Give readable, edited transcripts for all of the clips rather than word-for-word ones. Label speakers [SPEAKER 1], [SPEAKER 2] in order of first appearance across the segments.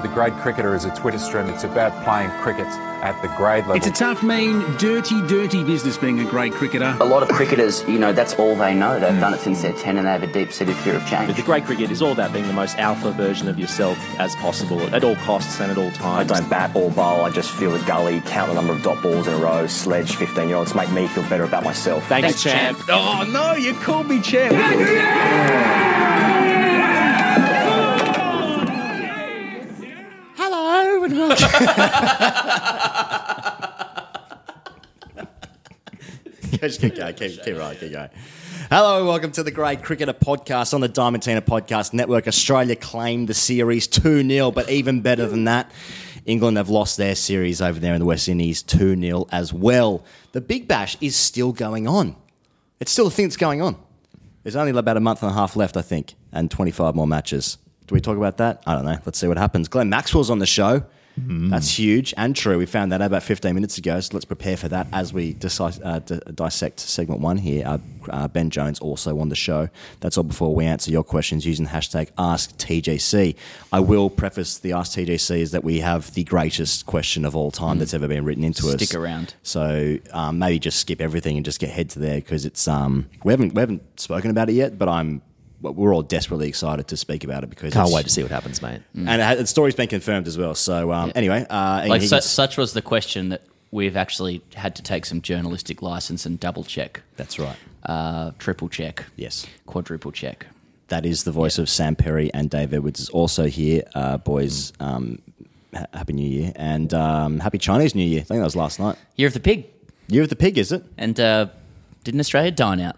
[SPEAKER 1] The Grade Cricketer is a Twitter stream. It's about playing cricket at the grade level.
[SPEAKER 2] It's a tough, mean, dirty business being a grade cricketer.
[SPEAKER 3] A lot of cricketers, that's all they know. They've done it since they're 10 and they have a deep-seated fear of change.
[SPEAKER 4] But the grade cricket is all about being the most alpha version of yourself as possible at all costs and at all times.
[SPEAKER 5] I don't bat or bowl. I just feel the gully, count the number of dot balls in a row, sledge 15-year-olds, make me feel better about myself.
[SPEAKER 4] Thanks, champ.
[SPEAKER 2] Oh, no, you called me champ.
[SPEAKER 6] Hello and welcome. Keep going. Hello and welcome to the Grade Cricketer podcast on the Diamantina Podcast Network. Australia claimed the series 2-0, but even better than that, England have lost their series over there in the West Indies 2-0 as well. The Big Bash is still going on. It's still a thing that's going on. There's only about a month and a half left, I think, and 25 more matches. Do we talk about that? I don't know. Let's see what happens. Glenn Maxwell's on the show. That's huge and true. We found that out about 15 minutes ago, so let's prepare for that as we dissect segment one here. Ben Jones also on the show. That's all before we answer your questions using the hashtag AskTGC. I will preface the AskTGC is that we have the greatest question of all time that's ever been written into us.
[SPEAKER 7] Stick around.
[SPEAKER 6] So maybe just skip everything and just get head to there because it's we haven't spoken about it yet, but we're all desperately excited to speak about it because
[SPEAKER 8] can't wait to see what happens, mate.
[SPEAKER 6] And the story's been confirmed as well. So anyway,
[SPEAKER 7] such was the question that we've actually had to take some journalistic license and double check.
[SPEAKER 6] That's right.
[SPEAKER 7] Triple check.
[SPEAKER 6] Yes.
[SPEAKER 7] Quadruple check.
[SPEAKER 6] That is the voice of Sam Perry, and Dave Edwards is also here. Boys, Happy New Year and Happy Chinese New Year. I think that was last night.
[SPEAKER 7] Year of the Pig.
[SPEAKER 6] Year of the Pig, is it?
[SPEAKER 7] And didn't Australia dine out?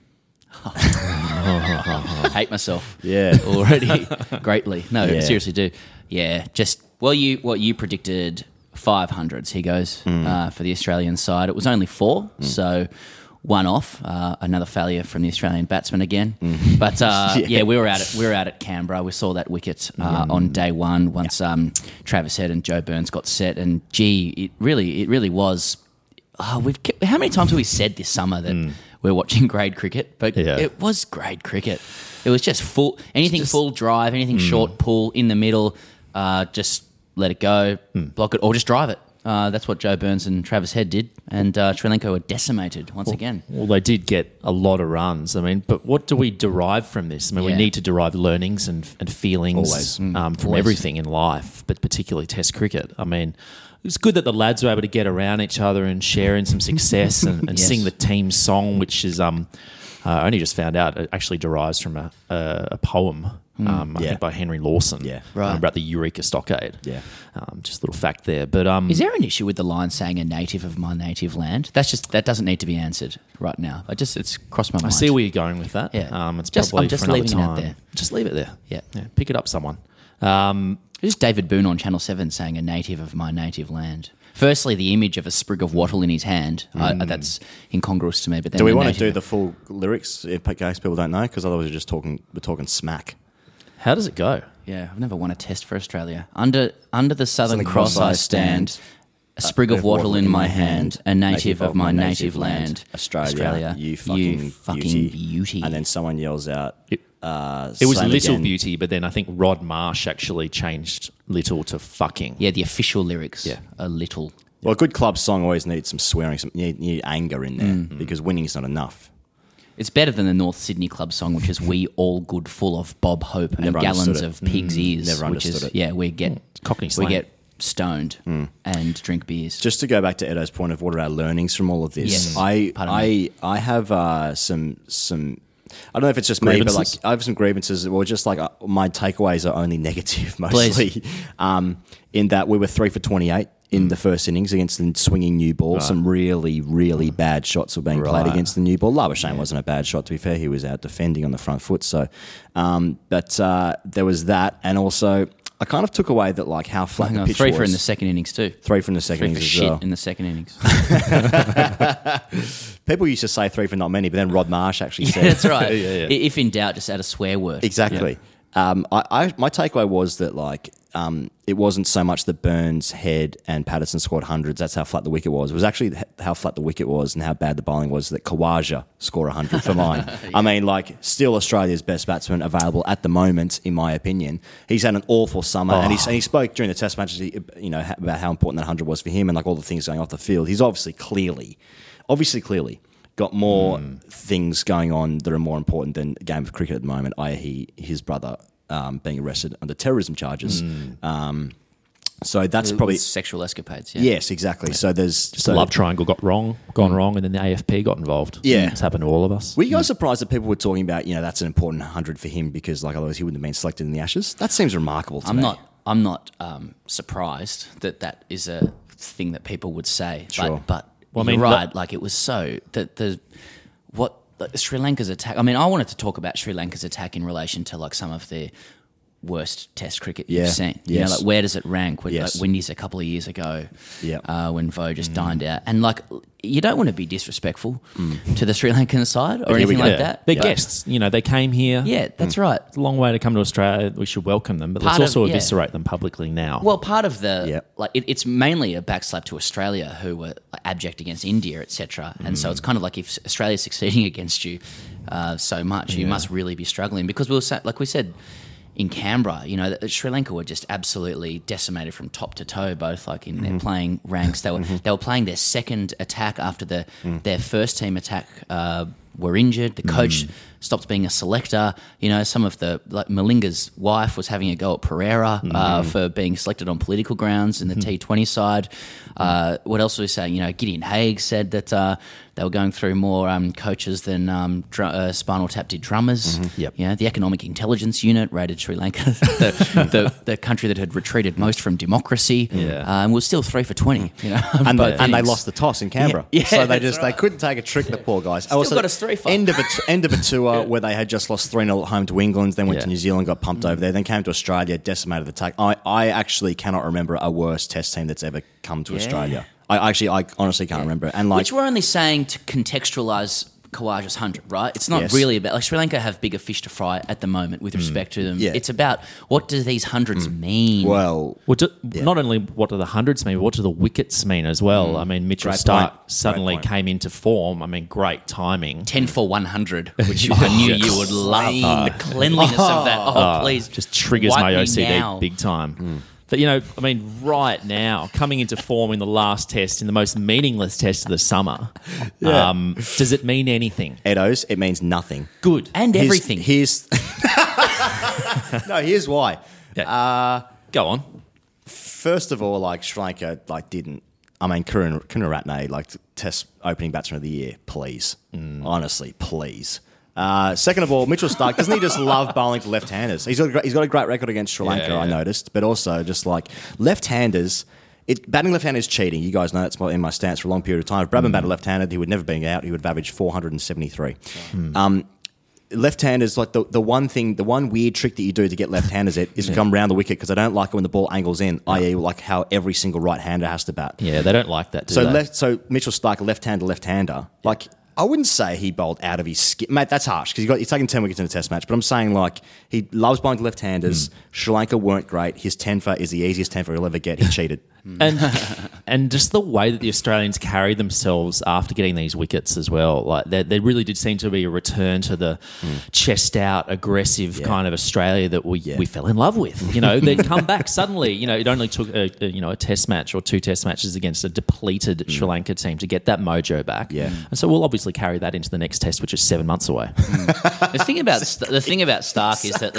[SPEAKER 7] Hate myself.
[SPEAKER 6] Yeah.
[SPEAKER 7] Already greatly. No, seriously do. Yeah, just what you predicted 500s, he goes, for the Australian side. It was only 4, so one off. Another failure from the Australian batsman again. But we were out at Canberra. We saw that wicket on day one once Travis Head and Joe Burns got set, and it really was. How many times have we said this summer that we're watching grade cricket? But it was grade cricket. It was just full drive, anything short pull in the middle, just let it go, block it, or just drive it. That's what Joe Burns and Travis Head did, and Sri Lanka were decimated once again.
[SPEAKER 8] Well, they did get a lot of runs. I mean, but what do we derive from this? I mean, we need to derive learnings and feelings from everything in life, but particularly Test cricket. I mean, it's good that the lads were able to get around each other and share in some success and sing the team song, which is I only just found out it actually derives from a poem, I think by Henry Lawson, about the Eureka Stockade. Yeah, just a little fact there. But
[SPEAKER 7] is there an issue with the line saying "a native of my native land"? That doesn't need to be answered right now. It's crossed my mind.
[SPEAKER 8] I see where you're going with that.
[SPEAKER 7] Yeah,
[SPEAKER 8] it's probably
[SPEAKER 7] I'm just
[SPEAKER 8] for another
[SPEAKER 7] leaving
[SPEAKER 8] time.
[SPEAKER 7] it out there.
[SPEAKER 8] Just leave it there.
[SPEAKER 7] Yeah,
[SPEAKER 8] pick it up, someone.
[SPEAKER 7] Who's David Boone on Channel 7 saying "a native of my native land"? Firstly, the image of a sprig of wattle in his hand, that's incongruous to me. But then
[SPEAKER 6] do we want to do the full lyrics in case people don't know? Because otherwise we're talking smack.
[SPEAKER 8] How does it go?
[SPEAKER 7] Yeah, I've never won a test for Australia. Under the Southern Cross I stand, a sprig of wattle in my hand, a native of my native land.
[SPEAKER 6] Australia, you fucking beauty. And then someone yells out...
[SPEAKER 8] It was Little Beauty, but then I think Rod Marsh actually changed little to fucking.
[SPEAKER 7] Yeah, the official lyrics are little.
[SPEAKER 6] Well, a good club song always needs some swearing, you need anger in there because winning is not enough.
[SPEAKER 7] It's better than the North Sydney club song, which is "We All Good," full of Bob Hope and gallons of pig's ears.
[SPEAKER 6] Never understood it.
[SPEAKER 7] Yeah, we get
[SPEAKER 8] Cockney slang.
[SPEAKER 7] We get stoned and drink beers.
[SPEAKER 6] Just to go back to Edo's point of what are our learnings from all of this,
[SPEAKER 7] yes.
[SPEAKER 6] I have some. I don't know if it's just grievances? Me, but I have some grievances. Or just like my takeaways are only negative mostly. In that we were 3 for 28 in the first innings against the swinging new ball. Right. Some really, really bad shots were being played against the new ball. Labuschagne wasn't a bad shot, to be fair. He was out defending on the front foot. So, but there was that, and also I kind of took away that like how flat the pitch was.
[SPEAKER 7] 3 for in the second innings too.
[SPEAKER 6] 3 from the second innings as well.
[SPEAKER 7] In the second innings.
[SPEAKER 6] People used to say 3 for not many, but then Rod Marsh actually said...
[SPEAKER 7] That's right. If in doubt, just add a swear word.
[SPEAKER 6] Exactly. My takeaway was that like it wasn't so much that Burns, Head, and Patterson scored hundreds. That's how flat the wicket was. It was actually how flat the wicket was and how bad the bowling was that Khawaja scored 100 for mine. Yeah. I mean, like, still Australia's best batsman available at the moment, in my opinion. He's had an awful summer, and he spoke during the Test matches, about how important that 100 was for him and like all the things going off the field. He's obviously clearly got more things going on that are more important than a game of cricket at the moment, i.e. his brother being arrested under terrorism charges. So that's probably
[SPEAKER 7] sexual escapades. Yeah.
[SPEAKER 6] Yes, exactly. So there's
[SPEAKER 8] the love triangle gone wrong, and then the AFP got involved.
[SPEAKER 6] Yeah,
[SPEAKER 8] it's happened to all of us.
[SPEAKER 6] Were you guys surprised that people were talking about that's an important 100 for him because like otherwise he wouldn't have been selected in the Ashes? That seems remarkable to me.
[SPEAKER 7] I'm not surprised that is a thing that people would say.
[SPEAKER 6] Sure.
[SPEAKER 7] But you're right. Like it was so the Sri Lanka's attack. I mean, I wanted to talk about Sri Lanka's attack in relation to like some of the worst Test cricket you've seen.
[SPEAKER 6] Yes.
[SPEAKER 7] Like where does it rank?
[SPEAKER 6] Yes.
[SPEAKER 7] Like Windies a couple of years ago, when Vo just dined out, and like you don't want to be disrespectful to the Sri Lankan side or anything like that.
[SPEAKER 8] They're guests. They came here.
[SPEAKER 7] Yeah, that's right.
[SPEAKER 8] It's a long way to come to Australia. We should welcome them, but let's also eviscerate them publicly now.
[SPEAKER 7] Well, part of the it's mainly a backslap to Australia, who were abject against India, etc. And so it's kind of like if Australia's succeeding against you so much, you must really be struggling because like we said in Canberra, Sri Lanka were just absolutely decimated from top to toe, both like in their playing ranks. They were playing their second attack after their first team attack were injured. The coach stopped being a selector. Some of Malinga's wife was having a go at Pereira for being selected on political grounds in the T20 side. What else was he saying? Gideon Haigh said that they were going through more coaches than Spinal Tap did drummers. The Economic Intelligence Unit rated Sri Lanka the country that had retreated most from democracy and was still 3 for 20.
[SPEAKER 6] And they lost the toss in Canberra. So they couldn't take a trick, the poor guys.
[SPEAKER 7] Still got us 3 for.
[SPEAKER 6] End of a tour where they had just lost 3-0 at home to England, then went to New Zealand, got pumped over there, then came to Australia, decimated the attack. I actually cannot remember a worse Test team that's ever come to Australia. I honestly can't remember. And
[SPEAKER 7] which we're only saying to contextualize Khawaja's 100, right? It's not really about... Sri Lanka have bigger fish to fry at the moment with respect to them. It's about what do these hundreds mean?
[SPEAKER 6] Well,
[SPEAKER 8] not only what do the hundreds mean, but what do the wickets mean as well? I mean, Mitchell Starc suddenly came into form. I mean, great timing.
[SPEAKER 7] 10 for 100, which I knew you would love. The cleanliness of that. Please.
[SPEAKER 8] Just triggers my OCD
[SPEAKER 7] now.
[SPEAKER 8] Big time. But, right now, coming into form in the last test, in the most meaningless test of the summer, does it mean anything?
[SPEAKER 6] Eddos, it means nothing.
[SPEAKER 8] Good.
[SPEAKER 7] And everything.
[SPEAKER 6] Here's why.
[SPEAKER 8] Go on.
[SPEAKER 6] First of all, Sri Lanka, didn't. I mean, Karunaratne, Test opening batsman of the year, please. Honestly, please. Second of all, Mitchell Starc, doesn't he just love bowling to left-handers? He's got a great record against Sri Lanka, I noticed, but also just left-handers, batting left-handers is cheating. You guys know that's in my stance for a long period of time. If Bradman batted left-handed, he would never be out. He would have averaged 473. Left-handers, the one weird trick that you do to get left-handers is to come round the wicket because they don't like it when the ball angles in, i.e. like how every single right-hander has to bat.
[SPEAKER 8] Yeah, they don't like that, do they?
[SPEAKER 6] So Mitchell Starc, left-hander, I wouldn't say he bowled out of his skin. Mate, that's harsh because he's taken 10 wickets in a Test match. But I'm saying, he loves bowling to left-handers. Sri Lanka weren't great. His 10 for is the easiest 10 for he'll ever get. He cheated.
[SPEAKER 8] And just the way that the Australians carried themselves after getting these wickets as well, there really did seem to be a return to the chest-out, aggressive kind of Australia that we fell in love with. They'd come back suddenly. It only took a Test match or 2 Test matches against a depleted Sri Lanka team to get that mojo back.
[SPEAKER 6] Yeah.
[SPEAKER 8] And so we'll obviously carry that into the next Test, which is 7 months away.
[SPEAKER 7] The thing about Starc is that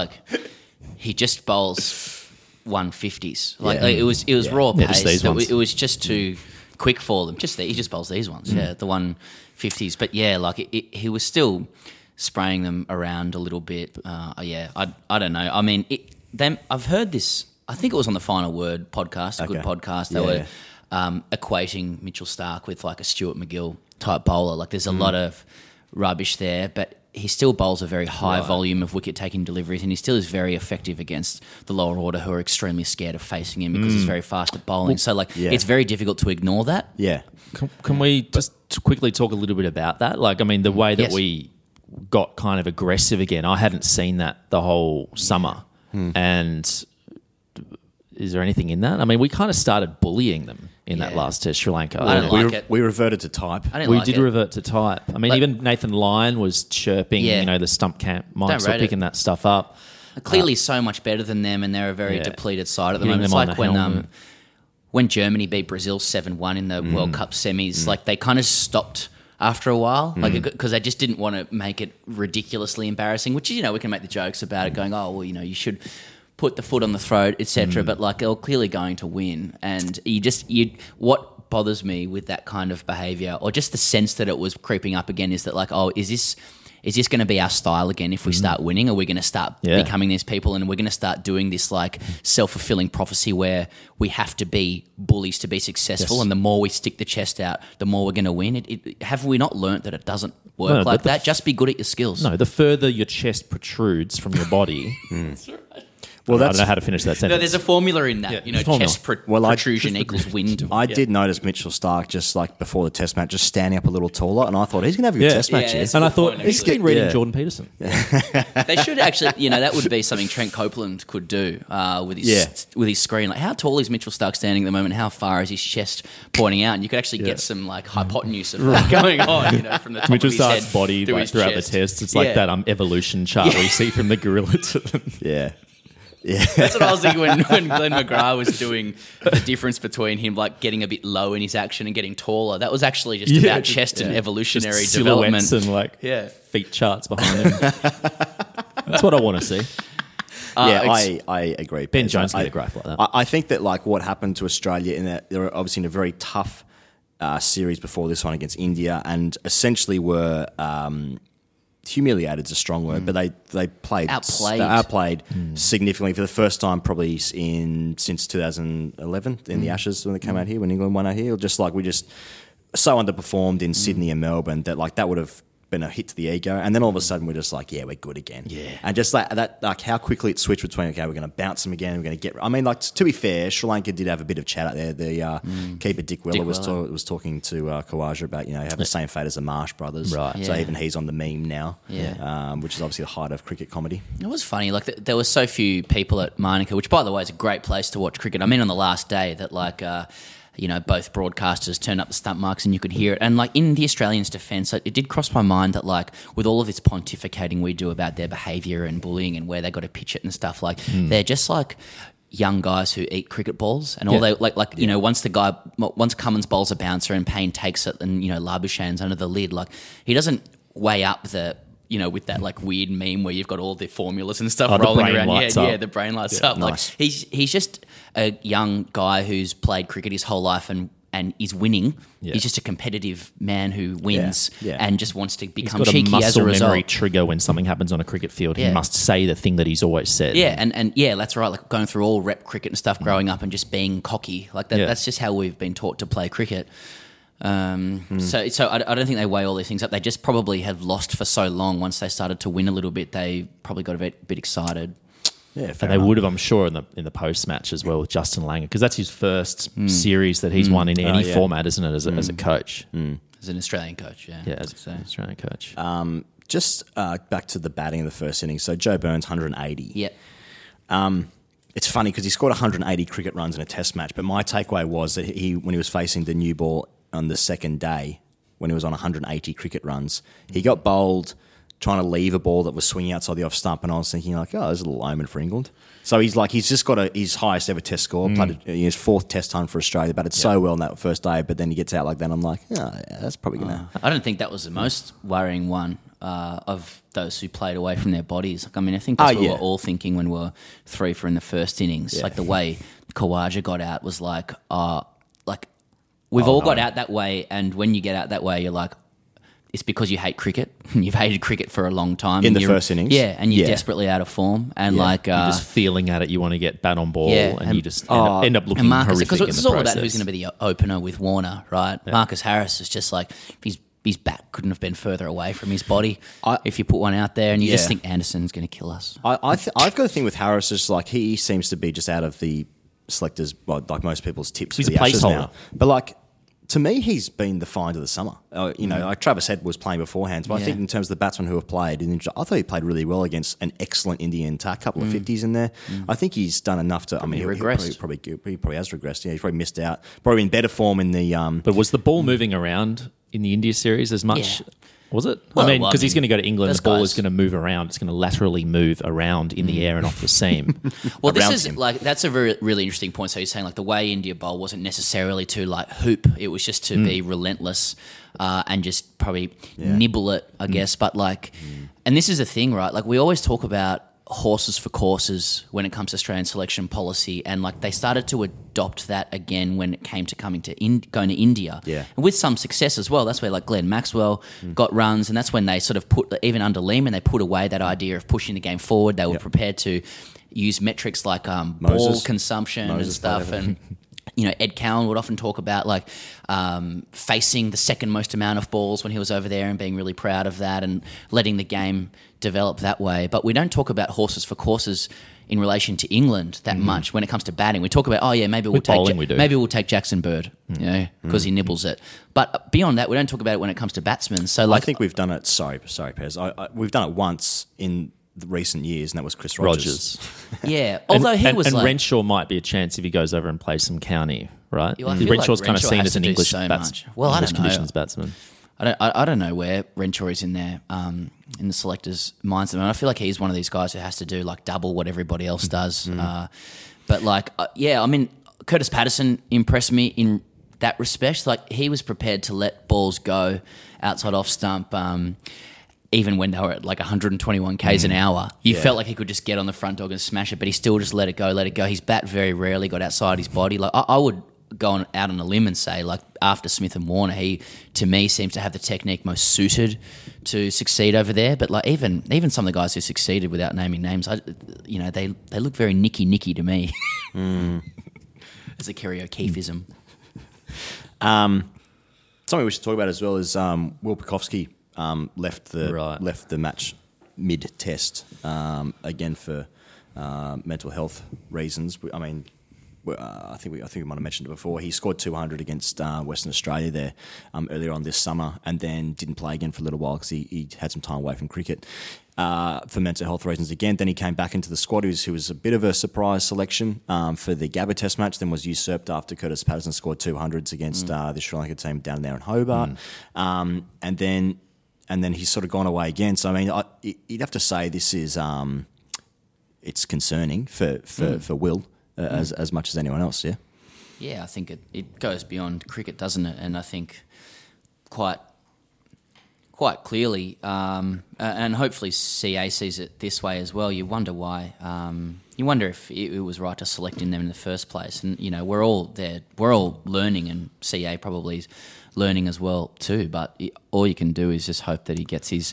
[SPEAKER 7] he just bowls 150s. It was raw pace. It was just too quick for them. He just bowls these ones. The 150s. But he was still spraying them around a little bit. I don't know. I mean, I've heard this. I think it was on the Final Word podcast, a good podcast. They were equating Mitchell Starc with a Stuart McGill type bowler. There's a lot of rubbish there, but he still bowls a very high volume of wicket-taking deliveries, and he still is very effective against the lower order, who are extremely scared of facing him because he's very fast at bowling. It's very difficult to ignore that.
[SPEAKER 6] Yeah.
[SPEAKER 8] Can we just quickly talk a little bit about that? The way that we got kind of aggressive again, I hadn't seen that the whole summer. And is there anything in that? I mean, we kind of started bullying them in that
[SPEAKER 7] Yeah.
[SPEAKER 8] last test, Sri Lanka.
[SPEAKER 7] I don't like it.
[SPEAKER 6] We reverted to type.
[SPEAKER 7] I didn't
[SPEAKER 8] We
[SPEAKER 7] like
[SPEAKER 8] did
[SPEAKER 7] it.
[SPEAKER 8] revert to type. I mean,
[SPEAKER 7] Like-
[SPEAKER 8] even Nathan Lyon was chirping,
[SPEAKER 7] Yeah.
[SPEAKER 8] the stump camp mics
[SPEAKER 7] Don't
[SPEAKER 8] were
[SPEAKER 7] rate
[SPEAKER 8] picking that stuff up.
[SPEAKER 7] Clearly, so much better than them, and they're a very
[SPEAKER 8] Yeah.
[SPEAKER 7] depleted side at the
[SPEAKER 8] Hitting
[SPEAKER 7] moment. It's
[SPEAKER 8] them on
[SPEAKER 7] like
[SPEAKER 8] the
[SPEAKER 7] when
[SPEAKER 8] helmet.
[SPEAKER 7] when Germany beat Brazil 7-1 in the World Cup semis. Like they kind of stopped after a while, because they just didn't want to make it ridiculously embarrassing. Which we can make the jokes about it, going, "Oh, well, you should put the foot on the throat, etc." But like they're clearly going to win, and what bothers me with that kind of behaviour, or just the sense that it was creeping up again, is that like, oh, is this going to be our style again if we start winning? Are we going to start
[SPEAKER 8] Yeah.
[SPEAKER 7] becoming these people, and we're going to start doing this like self-fulfilling prophecy where we have to be bullies to be successful,
[SPEAKER 8] Yes.
[SPEAKER 7] and the more we stick the chest out, the more we're going to win? Have we not learnt that it doesn't work
[SPEAKER 8] No,
[SPEAKER 7] like
[SPEAKER 8] but the
[SPEAKER 7] that? Just be good at your skills.
[SPEAKER 8] No, the further your chest protrudes from your body.
[SPEAKER 6] Well,
[SPEAKER 8] I
[SPEAKER 6] that's
[SPEAKER 8] don't know how to finish that sentence.
[SPEAKER 7] No, there's a formula in that.
[SPEAKER 8] Yeah, formula.
[SPEAKER 7] Chest
[SPEAKER 6] Well,
[SPEAKER 7] protrusion equals wind.
[SPEAKER 6] I did notice Mitchell Stark just like before the test match, just standing up a little taller, and I thought he's going to have a good test match here.
[SPEAKER 7] it's
[SPEAKER 8] and I
[SPEAKER 7] good
[SPEAKER 8] thought
[SPEAKER 7] point,
[SPEAKER 8] he's
[SPEAKER 7] actually.
[SPEAKER 8] been reading
[SPEAKER 6] Yeah.
[SPEAKER 8] Jordan Peterson.
[SPEAKER 7] They should actually, that would be something Trent Copeland could do with his screen. Like, how tall is Mitchell Stark standing at the moment? How far is his chest pointing out? And you could actually get some like hypotenuse of what's going on, from the top
[SPEAKER 8] Mitchell
[SPEAKER 7] of his
[SPEAKER 8] Stark's
[SPEAKER 7] head
[SPEAKER 8] body
[SPEAKER 7] to
[SPEAKER 8] like,
[SPEAKER 7] his
[SPEAKER 8] throughout
[SPEAKER 7] chest.
[SPEAKER 8] the test. It's like that evolution chart where you see from the gorilla to the...
[SPEAKER 6] Yeah.
[SPEAKER 7] That's what I was thinking when Glenn McGrath was doing the difference between him like getting a bit low in his action and getting taller. That was actually just about chest and evolutionary
[SPEAKER 8] Just
[SPEAKER 7] development.
[SPEAKER 8] silhouettes and feet charts behind him. That's what I want to see.
[SPEAKER 6] I agree.
[SPEAKER 8] Ben
[SPEAKER 6] Pez.
[SPEAKER 8] Jones can get a graph like that.
[SPEAKER 6] I think that like what happened to Australia in that they were obviously in a very tough series before this one against India, and essentially were humiliated is a strong word, but they played outplayed significantly for the first time probably since 2011 in the Ashes when they came out here, when England won out here. Just like we just so underperformed in Sydney and Melbourne that like that would have been a hit to the ego, and then all of a sudden we're just like, yeah, we're good again. Yeah, and just like that, like how quickly it switched between okay, we're going to bounce them again, we're going to get. I mean, like to be fair, Sri Lanka did have a bit of chat out there. The keeper Dick Weller was talking to Khawaja about have the same fate as the Marsh brothers,
[SPEAKER 8] Right.
[SPEAKER 6] So
[SPEAKER 7] Yeah.
[SPEAKER 6] even he's on the meme now,
[SPEAKER 7] Yeah.
[SPEAKER 6] which is obviously the height of cricket comedy.
[SPEAKER 7] It was funny, like there were so few people at Manuka, which by the way is a great place to watch cricket. I mean, on the last day that like both broadcasters turned up the stump marks and you could hear it. And like in the Australians' defence, it did cross my mind that like with all of this pontificating we do about their behaviour and bullying and where they got to pitch it and stuff, like they're just like young guys who eat cricket balls, and all they once Cummins bowls a bouncer and Payne takes it, and Labuschagne's under the lid, like he doesn't weigh up the with that like weird meme where you've got all the formulas and stuff
[SPEAKER 8] the
[SPEAKER 7] rolling
[SPEAKER 8] brain
[SPEAKER 7] around.
[SPEAKER 8] lights
[SPEAKER 7] Yeah,
[SPEAKER 8] up.
[SPEAKER 7] the brain lights up.
[SPEAKER 6] nice.
[SPEAKER 7] Like he's just a young guy who's played cricket his whole life and is winning.
[SPEAKER 8] Yeah.
[SPEAKER 7] He's just a competitive man who wins
[SPEAKER 6] Yeah.
[SPEAKER 7] and just wants to
[SPEAKER 8] He's
[SPEAKER 7] become
[SPEAKER 8] got a
[SPEAKER 7] cheeky as
[SPEAKER 8] muscle
[SPEAKER 7] a result.
[SPEAKER 8] memory trigger when something happens on a cricket field. He
[SPEAKER 7] Yeah.
[SPEAKER 8] must say the thing that he's always said.
[SPEAKER 7] Yeah, and yeah, that's right. Like going through all rep cricket and stuff growing up and just being cocky. Like that,
[SPEAKER 8] Yeah.
[SPEAKER 7] that's just how we've been taught to play cricket. So I don't think they weigh all these things up. They just probably have lost for so long. Once they started to win a little bit, they probably got a bit excited.
[SPEAKER 6] Yeah,
[SPEAKER 8] And they would have, I'm sure, in the post match as well with Justin Langer, because that's his first series that he's won in any format, isn't it? As a coach,
[SPEAKER 7] As an Australian coach, yeah.
[SPEAKER 8] yeah, as an Australian coach.
[SPEAKER 6] Just back to the batting of the first innings. So Joe Burns 180.
[SPEAKER 7] Yep.
[SPEAKER 6] It's funny because he scored 180 cricket runs in a test match, but my takeaway was that when he was facing the new ball on the second day, when he was on 180 cricket runs, he got bowled trying to leave a ball that was swinging outside the off stump, and I was thinking like, oh, there's a little omen for England. So he's just got his highest ever test score, played his fourth test hunt for Australia, batted so well on that first day, but then he gets out like that, and I'm like, oh, yeah, that's probably going to...
[SPEAKER 7] I don't think that was the most worrying one of those who played away from their bodies. Like, I mean, I think that's what we were all thinking when we were 3-4 in the first innings. Like the way Khawaja got out was like, we've all got out that way, and when you get out that way, you're like, it's because you hate cricket. You've hated cricket for a long time.
[SPEAKER 6] In the first innings?
[SPEAKER 7] Yeah, and you're
[SPEAKER 6] Yeah.
[SPEAKER 7] desperately out of form. And
[SPEAKER 6] Yeah.
[SPEAKER 7] like...
[SPEAKER 8] You're just feeling at it, you want to get bat on ball, and you just end up looking
[SPEAKER 7] and Marcus,
[SPEAKER 8] horrific
[SPEAKER 7] because
[SPEAKER 8] in
[SPEAKER 7] it's
[SPEAKER 8] the
[SPEAKER 7] all
[SPEAKER 8] process.
[SPEAKER 7] about who's going to be the opener with Warner, right? Marcus Harris is just like... His bat couldn't have been further away from his body if you put one out there, and you just think Anderson's going to kill us.
[SPEAKER 6] I've got a thing with Harris, is like he seems to be just out of the selectors, well, like most people's tips
[SPEAKER 8] He's
[SPEAKER 6] for
[SPEAKER 8] a
[SPEAKER 6] the Ashes
[SPEAKER 8] placeholder.
[SPEAKER 6] now. But like to me, he's been the find of the summer. Like Travis Head was playing beforehand, but I think in terms of the batsmen who have played, I thought he played really well against an excellent Indian attack, couple of 50s in there. I think he's done enough to. I mean,
[SPEAKER 7] He
[SPEAKER 6] he
[SPEAKER 7] regressed.
[SPEAKER 6] probably has regressed. Yeah, he's probably missed out. Probably in better form in the.
[SPEAKER 8] But was the ball moving around in the India series as much?
[SPEAKER 7] Yeah.
[SPEAKER 8] Was it?
[SPEAKER 7] Well,
[SPEAKER 8] I mean, because he's going to go to England,
[SPEAKER 7] those
[SPEAKER 8] the ball
[SPEAKER 7] guys-
[SPEAKER 8] is going to move around. It's going to laterally move around in the air and off the seam.
[SPEAKER 7] Well, this
[SPEAKER 6] around
[SPEAKER 7] is
[SPEAKER 6] him.
[SPEAKER 7] that's a really interesting point. So you're saying like the way India bowl wasn't necessarily to like hoop; it was just to be relentless and just probably nibble it, I guess. But like, and this is the thing, right? Like we always talk about horses for courses when it comes to Australian selection policy, and like they started to adopt that again when it came to going to India, and with some success as well. That's where like Glenn Maxwell got runs, and that's when they sort of put, even under Lehman, they put away that idea of pushing the game forward. They were prepared to use metrics like ball consumption and stuff, and Ed Cowan would often talk about like facing the second most amount of balls when he was over there and being really proud of that and letting the game develop that way. But we don't talk about horses for courses in relation to England that much when it comes to batting. We talk about, maybe we'll
[SPEAKER 8] bowling we do.
[SPEAKER 7] maybe we'll take Jackson Bird, because he nibbles it. But beyond that, we don't talk about it when it comes to batsmen. So like,
[SPEAKER 6] I think we've done it. Sorry, Pez. We've done it once in the recent years, and that was Chris Rogers.
[SPEAKER 7] yeah. Although he was
[SPEAKER 8] and
[SPEAKER 7] like,
[SPEAKER 8] Renshaw might be a chance if he goes over and plays some county, right?
[SPEAKER 7] Yeah, I feel like
[SPEAKER 8] Renshaw's kind of
[SPEAKER 7] Renshaw
[SPEAKER 8] seen
[SPEAKER 7] has
[SPEAKER 8] as
[SPEAKER 7] to
[SPEAKER 8] an
[SPEAKER 7] do
[SPEAKER 8] English
[SPEAKER 7] so
[SPEAKER 8] batsman.
[SPEAKER 7] much. Well, I
[SPEAKER 8] English
[SPEAKER 7] don't know.
[SPEAKER 8] conditions batsman.
[SPEAKER 7] I don't know where Renshaw is in there in the selectors' minds. I feel like he's one of these guys who has to do like double what everybody else does. But like, I mean, Curtis Patterson impressed me in that respect. Like he was prepared to let balls go outside off stump. Even when they were at like 121 Ks an hour, you felt like he could just get on the front dog and smash it, but he still just let it go. His bat very rarely got outside his body. Like I would go out on a limb and say, like after Smith and Warner, he to me seems to have the technique most suited to succeed over there. But like even some of the guys who succeeded without naming names, they look very nicky to me. As a Kerry O'Keefeism.
[SPEAKER 6] Something we should talk about as well is Will Pukowski left the match mid-test again for mental health reasons. I mean, I think we might have mentioned it before. He scored 200 against Western Australia there earlier on this summer, and then didn't play again for a little while because he had some time away from cricket for mental health reasons again. Then he came back into the squad. He was a bit of a surprise selection for the Gabba Test match, then was usurped after Curtis Patterson scored 200s against the Sri Lanka team down there in Hobart. And then he's sort of gone away again. So, I mean, you'd have to say this is it's concerning for Will as much as anyone else, yeah?
[SPEAKER 7] Yeah, I think it goes beyond cricket, doesn't it? And I think quite clearly, and hopefully CA sees it this way as well. You wonder why. You wonder if it was right to select in them in the first place. And we're all there. We're all learning, and CA probably is learning as well too. But all you can do is just hope that he gets his.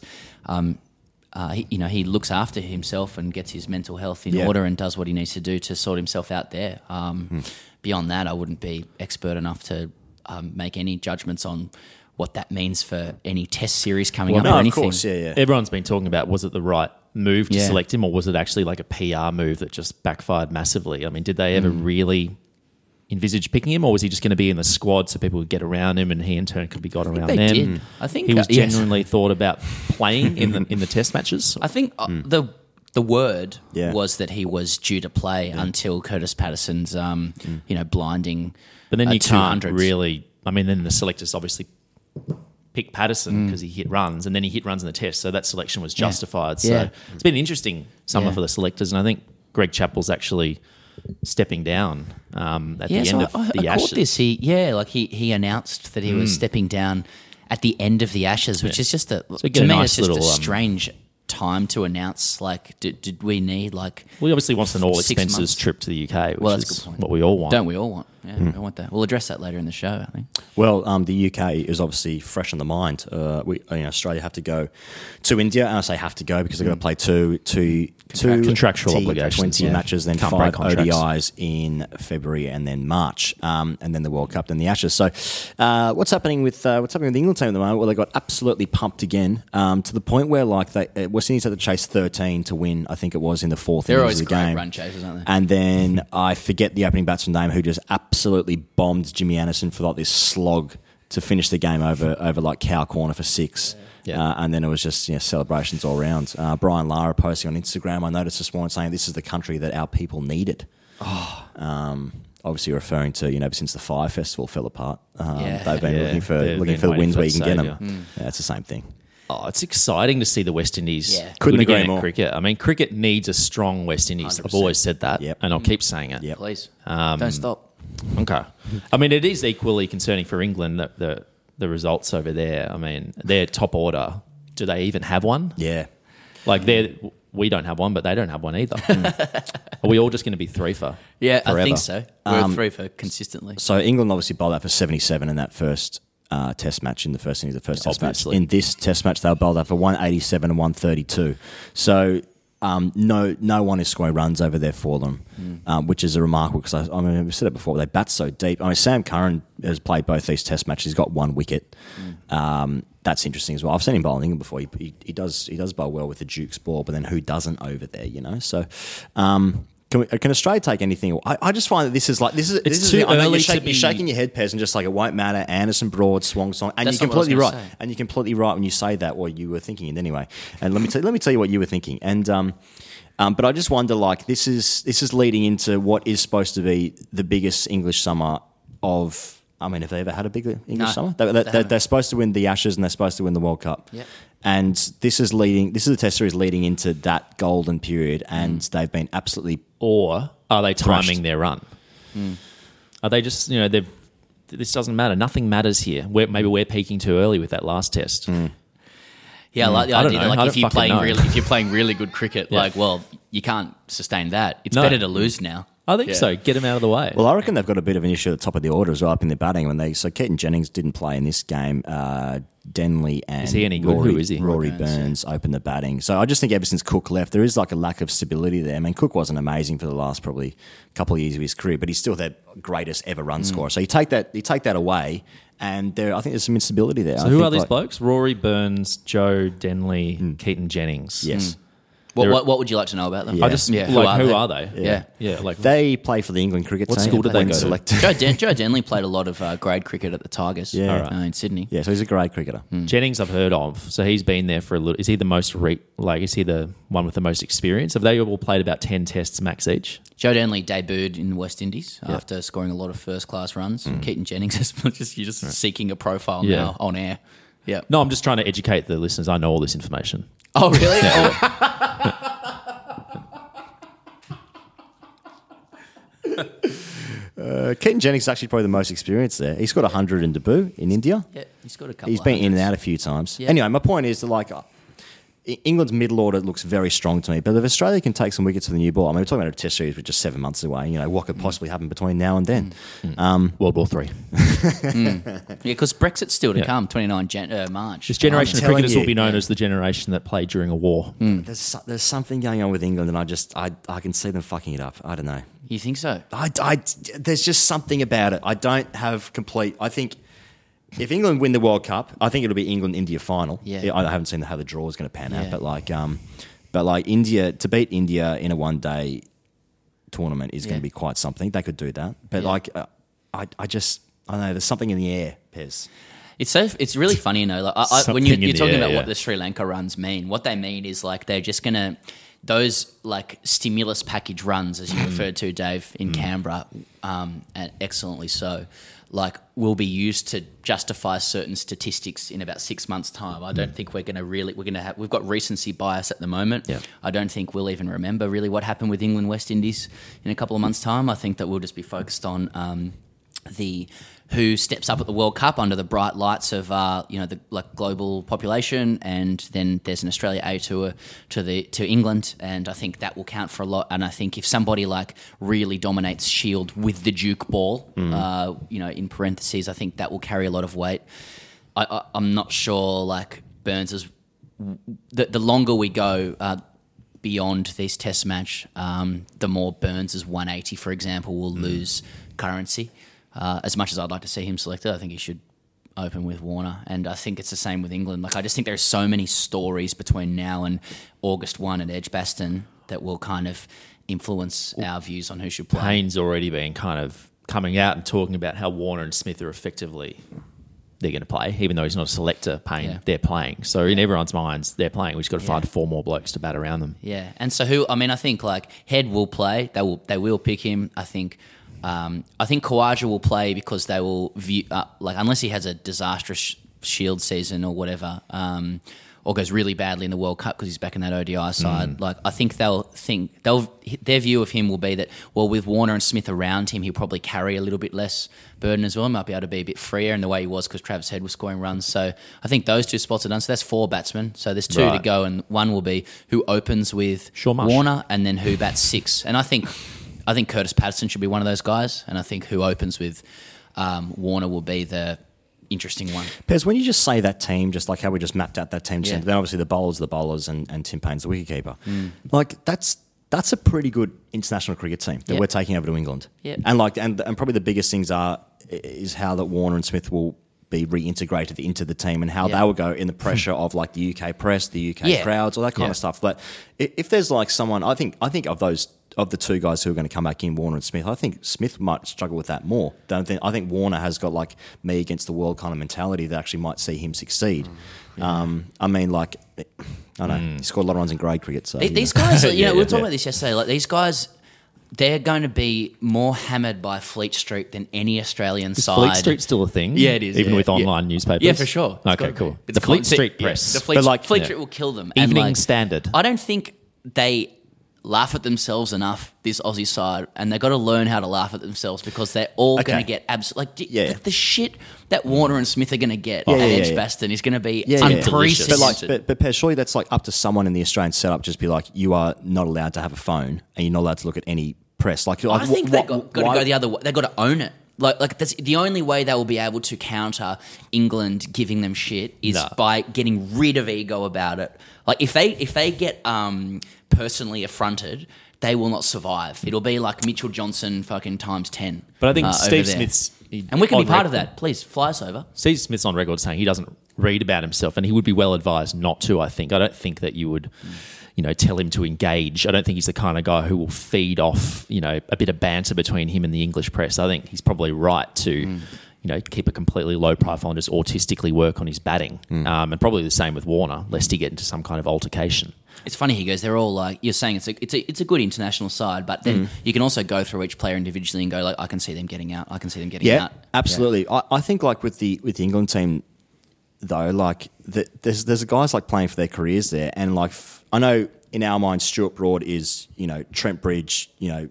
[SPEAKER 7] He looks after himself and gets his mental health in order and does what he needs to do to sort himself out there. Beyond that, I wouldn't be expert enough to make any judgments on what that means for any test series coming up or anything.
[SPEAKER 6] Of course, yeah.
[SPEAKER 8] Everyone's been talking about, was it the right move to select him, or was it actually like a PR move that just backfired massively? I mean, did they ever really envisage picking him, or was he just going to be in the squad so people would get around him and he in turn could be got around them?
[SPEAKER 7] Did. I think
[SPEAKER 8] he was
[SPEAKER 7] yes.
[SPEAKER 8] genuinely thought about playing in the test matches.
[SPEAKER 7] I think the word was that he was due to play until Curtis Patterson's blinding.
[SPEAKER 8] But then you can't
[SPEAKER 7] 200s.
[SPEAKER 8] really. I mean, then the selectors obviously picked Patterson because he hit runs, and then he hit runs in the test, so that selection was justified. So it's been an interesting summer for the selectors, and I think Greg Chappell's actually stepping down at the end of the Ashes.
[SPEAKER 7] Caught this. He announced that he was stepping down at the end of the Ashes, which is just
[SPEAKER 8] get
[SPEAKER 7] to
[SPEAKER 8] a
[SPEAKER 7] me
[SPEAKER 8] nice
[SPEAKER 7] it's just
[SPEAKER 8] little,
[SPEAKER 7] a strange time to announce. Like, did we need like?
[SPEAKER 8] Well, he obviously wants an all
[SPEAKER 7] 6
[SPEAKER 8] expenses
[SPEAKER 7] months?
[SPEAKER 8] trip to the UK, which
[SPEAKER 7] Well, that's a
[SPEAKER 8] is
[SPEAKER 7] good point.
[SPEAKER 8] what we all want.
[SPEAKER 7] Don't we all want? Yeah, I want that. We'll address that later in the show, I think.
[SPEAKER 6] Well, the UK is obviously fresh on the mind. Australia have to go to India, and I say have to go because they're going to play two
[SPEAKER 8] Contractual obligations,
[SPEAKER 6] T20 matches, then
[SPEAKER 8] Can't break
[SPEAKER 6] 5
[SPEAKER 8] contracts.
[SPEAKER 6] ODIs in February and then March, and then the World Cup, then the Ashes. So, what's happening with the England team at the moment? Well, they got absolutely pumped again to the point where West Indies had to chase 13 to win. I think it was in the fourth
[SPEAKER 7] They're
[SPEAKER 6] innings
[SPEAKER 7] always
[SPEAKER 6] of the
[SPEAKER 7] great
[SPEAKER 6] game.
[SPEAKER 7] run chasers, aren't they?
[SPEAKER 6] And then I forget the opening batsman name who just absolutely bombed Jimmy Anderson for like this slog to finish the game over like Cow Corner for 6.
[SPEAKER 8] Yeah.
[SPEAKER 6] And then it was just celebrations all around. Brian Lara posting on Instagram, I noticed this morning, saying this is the country that our people needed. Obviously referring to, ever since the Fire Festival fell apart, they've been looking for the wins where you can get them. Yeah, it's the same thing.
[SPEAKER 8] Oh, it's exciting to see the West Indies.
[SPEAKER 7] Yeah.
[SPEAKER 6] Couldn't
[SPEAKER 8] good
[SPEAKER 6] agree
[SPEAKER 8] again at
[SPEAKER 6] more.
[SPEAKER 8] cricket. I mean, cricket needs a strong West Indies.
[SPEAKER 7] 100%.
[SPEAKER 8] I've always said that,
[SPEAKER 6] Yep.
[SPEAKER 8] and I'll keep saying it.
[SPEAKER 6] Yep.
[SPEAKER 7] Please. Don't stop.
[SPEAKER 8] Okay. I mean, it is equally concerning for England that the results over there. I mean, their top order, do they even have one?
[SPEAKER 6] Yeah.
[SPEAKER 8] Like, we don't have one, but they don't have one either. Are we all just going to be 3 for
[SPEAKER 7] Yeah,
[SPEAKER 8] forever?
[SPEAKER 7] I think so. We're 3 for consistently.
[SPEAKER 6] So England obviously bowled out for 77 in that first Test match, in the first innings, the first Test match.
[SPEAKER 8] Obviously.
[SPEAKER 6] In this Test match, they were bowled out for 187 and 132. So no one is scoring runs over there for them, which is a remarkable, because I mean, we've said it before, they bat so deep. I mean, Sam Curran has played both these Test matches. He's got 1 wicket. That's interesting as well. I've seen him bowl in England before. He does bowl well with the Duke's ball, but then who doesn't over there? So. Can Australia take anything? I just find that this is
[SPEAKER 8] too
[SPEAKER 6] I know
[SPEAKER 8] early
[SPEAKER 6] you're
[SPEAKER 8] to be-
[SPEAKER 6] shaking your head, Pez, and just like it won't matter. Anderson, Broad, Swang Song, and
[SPEAKER 7] That's
[SPEAKER 6] you're
[SPEAKER 7] not what I was
[SPEAKER 6] completely right.
[SPEAKER 7] gonna say.
[SPEAKER 6] And you're completely right when you say that, or you were thinking it anyway. And let me tell you what you were thinking. And but I just wonder, like, this is leading into what is supposed to be the biggest English summer of. I mean, have they ever had a big English
[SPEAKER 7] No,
[SPEAKER 6] summer?
[SPEAKER 7] they haven't.
[SPEAKER 6] They're supposed to win the Ashes and they're supposed to win the World Cup.
[SPEAKER 7] Yep.
[SPEAKER 6] And this is the Test series leading into that golden period, and they've been absolutely.
[SPEAKER 8] Or are they
[SPEAKER 6] Thrashed.
[SPEAKER 8] timing their run? Are they just, this doesn't matter. Nothing matters here. Maybe we're peaking too early with that last Test.
[SPEAKER 7] Yeah, I like the
[SPEAKER 8] I don't
[SPEAKER 7] idea.
[SPEAKER 8] know.
[SPEAKER 7] Like
[SPEAKER 8] I
[SPEAKER 7] if
[SPEAKER 8] don't
[SPEAKER 7] you're
[SPEAKER 8] fucking know.
[SPEAKER 7] if you're playing really good cricket, you can't sustain that. It's
[SPEAKER 8] No.
[SPEAKER 7] better to lose now.
[SPEAKER 8] I think so. Get them out of the way.
[SPEAKER 6] Well, I reckon they've got a bit of an issue at the top of the order as well, up in their batting. So Keaton Jennings didn't play in this game. Denley and
[SPEAKER 8] Is he any good?
[SPEAKER 6] Rory,
[SPEAKER 8] Who is he?
[SPEAKER 6] Rory Burns opened the batting. So I just think ever since Cook left, there is like a lack of stability there. I mean, Cook wasn't amazing for the last probably couple of years of his career, but he's still their greatest ever run scorer. So you take that away, and I think there's some instability there.
[SPEAKER 8] So who are these blokes? Rory Burns, Joe Denley, Keaton Jennings.
[SPEAKER 6] Yes.
[SPEAKER 7] What would you like to know about them?
[SPEAKER 6] Yeah.
[SPEAKER 8] I just
[SPEAKER 7] Yeah,
[SPEAKER 8] who are they?
[SPEAKER 7] Yeah.
[SPEAKER 8] Yeah, like
[SPEAKER 6] They play for the England cricket
[SPEAKER 8] What
[SPEAKER 6] team.
[SPEAKER 8] school did they
[SPEAKER 6] when
[SPEAKER 8] go to?
[SPEAKER 6] selected.
[SPEAKER 7] Joe Denley played a lot of grade cricket at the Tigers in Sydney.
[SPEAKER 6] Yeah, so he's a great cricketer.
[SPEAKER 8] Jennings I've heard of. So he's been there for a little. Is he the most is he the one with the most experience? Have they all played about 10 tests max each?
[SPEAKER 7] Joe Denley debuted in the West Indies after scoring a lot of first-class runs. Keaton Jennings is you're just seeking a profile now on air. Yeah.
[SPEAKER 8] No, I'm just trying to educate the listeners. I know all this information.
[SPEAKER 7] Oh, really? Oh.
[SPEAKER 6] Keaton Jennings is actually probably the most experienced there. He's got 100 in debut in India.
[SPEAKER 7] Yeah, he's got a couple.
[SPEAKER 6] He's been in and out a few times.
[SPEAKER 7] Yeah.
[SPEAKER 6] Anyway, my point is that, like, England's middle order looks very strong to me. But if Australia can take some wickets for the new ball, I mean, we're talking about a Test series with just 7 months away. What could possibly happen between now and then?
[SPEAKER 8] World War III.
[SPEAKER 7] Yeah, because Brexit's still to come, 29 March.
[SPEAKER 8] This generation of
[SPEAKER 6] telling
[SPEAKER 8] cricketers
[SPEAKER 6] you.
[SPEAKER 8] will be known as the generation that played during a war.
[SPEAKER 6] There's something going on with England, and I can see them fucking it up. I don't know.
[SPEAKER 7] You think so?
[SPEAKER 6] There's just something about it. I don't have complete. I think if England win the World Cup, I think it'll be England-India final.
[SPEAKER 7] Yeah.
[SPEAKER 6] I haven't seen how the draw is going to pan out,
[SPEAKER 7] Yeah.
[SPEAKER 6] but like India, to beat India in a one-day tournament is going
[SPEAKER 7] Yeah.
[SPEAKER 6] to be quite something. They could do that, but
[SPEAKER 7] Yeah.
[SPEAKER 6] I don't know. There's something in the air, Pez.
[SPEAKER 7] It's really funny, like when
[SPEAKER 8] Something
[SPEAKER 7] you're
[SPEAKER 8] in the
[SPEAKER 7] talking
[SPEAKER 8] air,
[SPEAKER 7] about
[SPEAKER 8] yeah.
[SPEAKER 7] what the Sri Lanka runs mean. What they mean is like they're just gonna those like stimulus package runs, as you referred to, Dave, in Canberra, and excellently so. Like will be used to justify certain statistics in about 6 months' time. I don't think we've got recency bias at the moment.
[SPEAKER 6] Yeah.
[SPEAKER 7] I don't think we'll even remember really what happened with England West Indies in a couple of months' time. I think that we'll just be focused on who steps up at the World Cup under the bright lights of the global population, and then there's an Australia A tour to England, and I think that will count for a lot. And I think if somebody like really dominates Shield with the Duke ball, in parentheses, I think that will carry a lot of weight. I'm not sure like Burns is the longer we go beyond this Test match, the more Burns' 180, for example, will lose currency. As much as I'd like to see him selected, I think he should open with Warner. And I think it's the same with England. Like I just think there are so many stories between now and August 1 at Edgbaston that will kind of influence our views on who should play.
[SPEAKER 8] Payne's already been kind of coming out and talking about how Warner and Smith are effectively they're going to play, even though he's not a selector paying, they're playing. So in everyone's minds, they're playing. We've just got to find 4 more blokes to bat around them.
[SPEAKER 7] Yeah, and so I think like Head will play. They will pick him. I think Khawaja will play because they will view unless he has a disastrous Shield season or whatever, or goes really badly in the World Cup because he's back in that ODI side. Like I think their view of him will be that, well, with Warner and Smith around him, he'll probably carry a little bit less burden as well. He might be able to be a bit freer in the way he was because Travis Head was scoring runs. So I think those 2 spots are done. So that's 4 batsmen. So there's 2 to go, and one will be who opens with Warner and then who bats 6. And I think Curtis Patterson should be one of those guys, and I think who opens with Warner will be the interesting one.
[SPEAKER 6] Pez, when you just say that team, just like how we just mapped out that team, then obviously the bowlers, and Tim Paine's the wicketkeeper. Like that's a pretty good international cricket team that we're taking over to England.
[SPEAKER 7] Yeah.
[SPEAKER 6] And probably the biggest things is how that Warner and Smith will be reintegrated into the team and how they will go in the pressure of like the UK press, the UK crowds, all that kind of stuff. But if there's like someone, I think of the 2 guys who are going to come back in, Warner and Smith, I think Smith might struggle with that more. I think Warner has got like me against the world kind of mentality that actually might see him succeed. I mean, like, I don't know, he scored a lot of runs in grade cricket. So
[SPEAKER 7] these guys, we were talking about this yesterday. Like these guys, they're going to be more hammered by Fleet Street than any Australian side.
[SPEAKER 8] Fleet Street's still a thing?
[SPEAKER 7] Yeah, it is.
[SPEAKER 8] Even with online newspapers?
[SPEAKER 7] Yeah, for sure.
[SPEAKER 8] Okay, cool. The Fleet Street press.
[SPEAKER 7] The Fleet Street will kill them.
[SPEAKER 8] Evening Standard.
[SPEAKER 7] I don't think they laugh at themselves enough, this Aussie side, and they've got to learn how to laugh at themselves because they're all going to get the shit that Warner and Smith are going to get at Edgbaston is going to be unprecedented.
[SPEAKER 6] But Pez, surely that's like up to someone in the Australian setup, just be like, you are not allowed to have a phone and you're not allowed to look at any press. Like,
[SPEAKER 7] I think they've got to go the other way. They've got to own it. Like that's the only way they will be able to counter England giving them shit is by getting rid of ego about it. Like if they get personally affronted, they will not survive. It'll be like Mitchell Johnson fucking times 10.
[SPEAKER 8] But I think Steve Smith's
[SPEAKER 7] and we can be part of that. Please fly us over.
[SPEAKER 8] Steve Smith's on record saying he doesn't read about himself, and he would be well advised not to. I don't think that you would. Tell him to engage. I don't think he's the kind of guy who will feed off, a bit of banter between him and the English press. I think he's probably right to, keep a completely low profile and just autistically work on his batting. And probably the same with Warner, lest he get into some kind of altercation.
[SPEAKER 7] It's funny, he goes, they're all like, you're saying it's a good international side, but then you can also go through each player individually and go like, I can see them getting out. I can see them getting out.
[SPEAKER 6] Absolutely. Yeah. I think like with the England team, though, like there's guys like playing for their careers there, and like I know in our mind Stuart Broad is Trent Bridge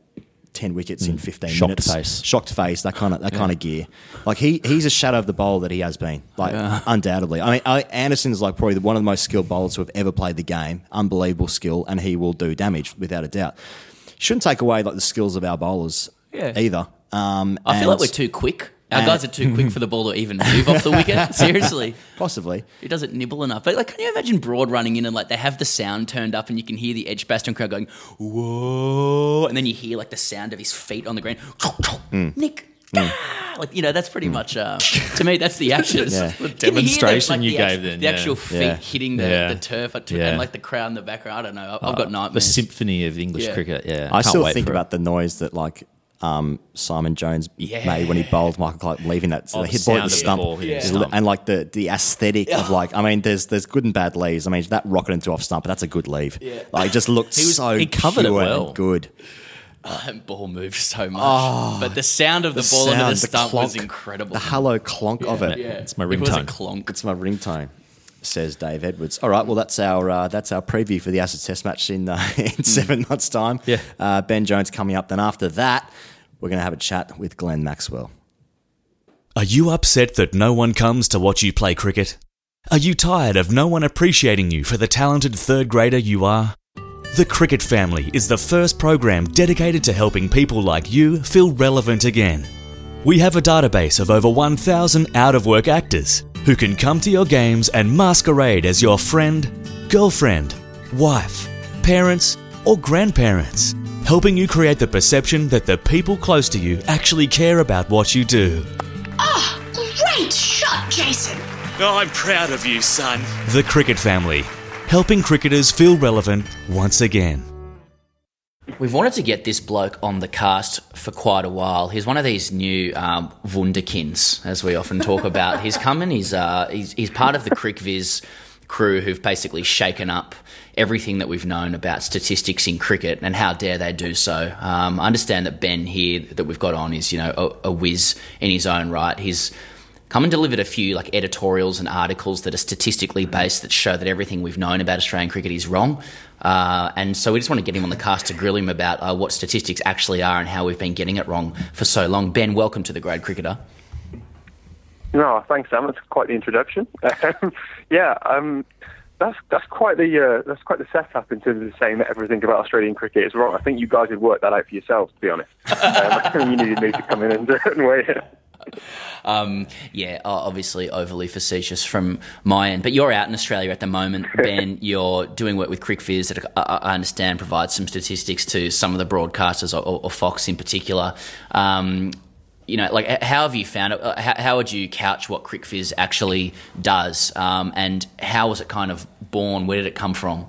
[SPEAKER 6] 10 wickets in 15 minutes, shocked face, that kind of gear. Like he's a shadow of the bowler that he has been, undoubtedly. I mean, Anderson is like probably one of the most skilled bowlers who have ever played the game. Unbelievable skill, and he will do damage without a doubt. Shouldn't take away like the skills of our bowlers either.
[SPEAKER 7] I feel like we're too quick. Our guys are too quick for the ball to even move off the wicket. Seriously.
[SPEAKER 6] Possibly.
[SPEAKER 7] He doesn't nibble enough. But can you imagine Broad running in and they have the sound turned up and you can hear the Edgbaston crowd going, whoa, and then you hear the sound of his feet on the ground. Nick. That's pretty much, to me, that's the action.
[SPEAKER 8] The demonstration you gave then.
[SPEAKER 7] The actual feet hitting the turf and the crowd in the background. I don't know. I've got nightmares.
[SPEAKER 8] The symphony of English cricket,
[SPEAKER 6] I still think about the noise that Simon Jones made when he bowled Michael Clarke, leaving that hit ball at the stump, and the aesthetic of there's good and bad leaves. I mean, that rocket into off stump, but that's a good leave. It just looked he covered it well, and good.
[SPEAKER 7] That ball moved so much, but the sound of the ball into the stump was incredible.
[SPEAKER 6] The hello clonk of it.
[SPEAKER 7] Yeah.
[SPEAKER 8] It's my ringtone.
[SPEAKER 7] It was a clonk.
[SPEAKER 6] It's my ringtone. Says Dave Edwards. All right, well that's our preview for the Ashes Test match in 7 months' time.
[SPEAKER 8] Yeah.
[SPEAKER 6] Ben Jones coming up. Then after that, we're going to have a chat with Glenn Maxwell.
[SPEAKER 9] Are you upset that no one comes to watch you play cricket? Are you tired of no one appreciating you for the talented third grader you are? The Cricket Family is the first program dedicated to helping people like you feel relevant again. We have a database of over 1,000 out-of-work actors who can come to your games and masquerade as your friend, girlfriend, wife, parents, or grandparents, helping you create the perception that the people close to you actually care about what you do.
[SPEAKER 10] Great shot, Jason.
[SPEAKER 9] Oh, I'm proud of you, son. The Cricket Family, helping cricketers feel relevant once again.
[SPEAKER 7] We've wanted to get this bloke on the cast for quite a while. He's one of these new wunderkinds, as we often talk about. He's coming. He's part of the CricViz crew who've basically shaken up everything that we've known about statistics in cricket, and how dare they do so. I understand that Ben here that we've got on is, a whiz in his own right. He's come and delivered a few editorials and articles that are statistically based that show that everything we've known about Australian cricket is wrong. And so we just want to get him on the cast to grill him about what statistics actually are and how we've been getting it wrong for so long. Ben, welcome to The Grade Cricketer.
[SPEAKER 11] No, thanks, Sam. That's quite the introduction. That's quite the setup in terms of saying that everything about Australian cricket is wrong. I think you guys had worked that out for yourselves, to be honest. You needed me to come in and weigh in.
[SPEAKER 7] Obviously overly facetious from my end. But you're out in Australia at the moment, Ben. You're doing work with CricViz that I understand provides some statistics to some of the broadcasters, or Fox in particular. How have you found it? How would you couch what CricViz actually does? And how was it kind of born? Where did it come from?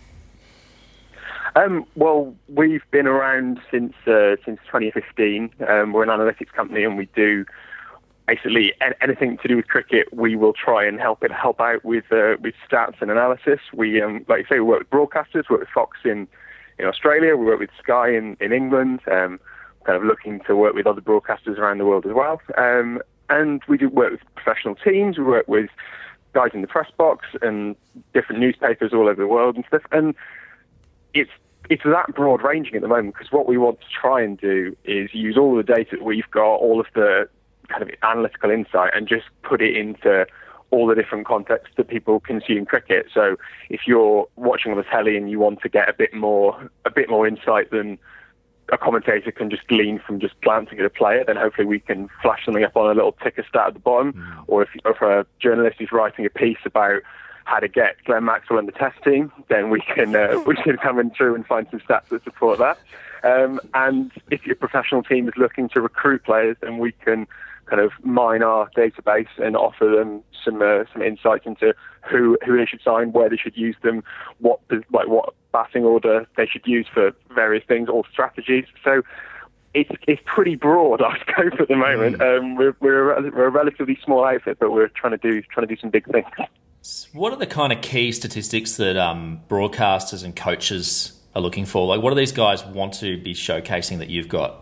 [SPEAKER 11] Well, we've been around since 2015. We're an analytics company, and we do basically anything to do with cricket. We will try and help out with stats and analysis. We, like you say, we work with broadcasters. We work with Fox in Australia. We work with Sky in England. Kind of looking to work with other broadcasters around the world as well. And we do work with professional teams. We work with guys in the press box and different newspapers all over the world and stuff. And it's that broad ranging at the moment, because what we want to try and do is use all the data that we've got, all of the kind of analytical insight, and just put it into all the different contexts that people consume cricket. So if you're watching on the telly and you want to get a bit more insight than a commentator can just glean from just glancing at a player, then hopefully we can flash something up on a little ticker stat at the bottom. Or if a journalist is writing a piece about how to get Glenn Maxwell in the Test team, then we can come in through and find some stats that support that. And if your professional team is looking to recruit players, then we can kind of mine our database and offer them some insights into who they should sign, where they should use them, what batting order they should use for various things, all strategies. So it's pretty broad, our scope at the moment. We're a relatively small outfit, but we're trying to do some big things.
[SPEAKER 8] What are the kind of key statistics that broadcasters and coaches are looking for? Like, what do these guys want to be showcasing that you've got?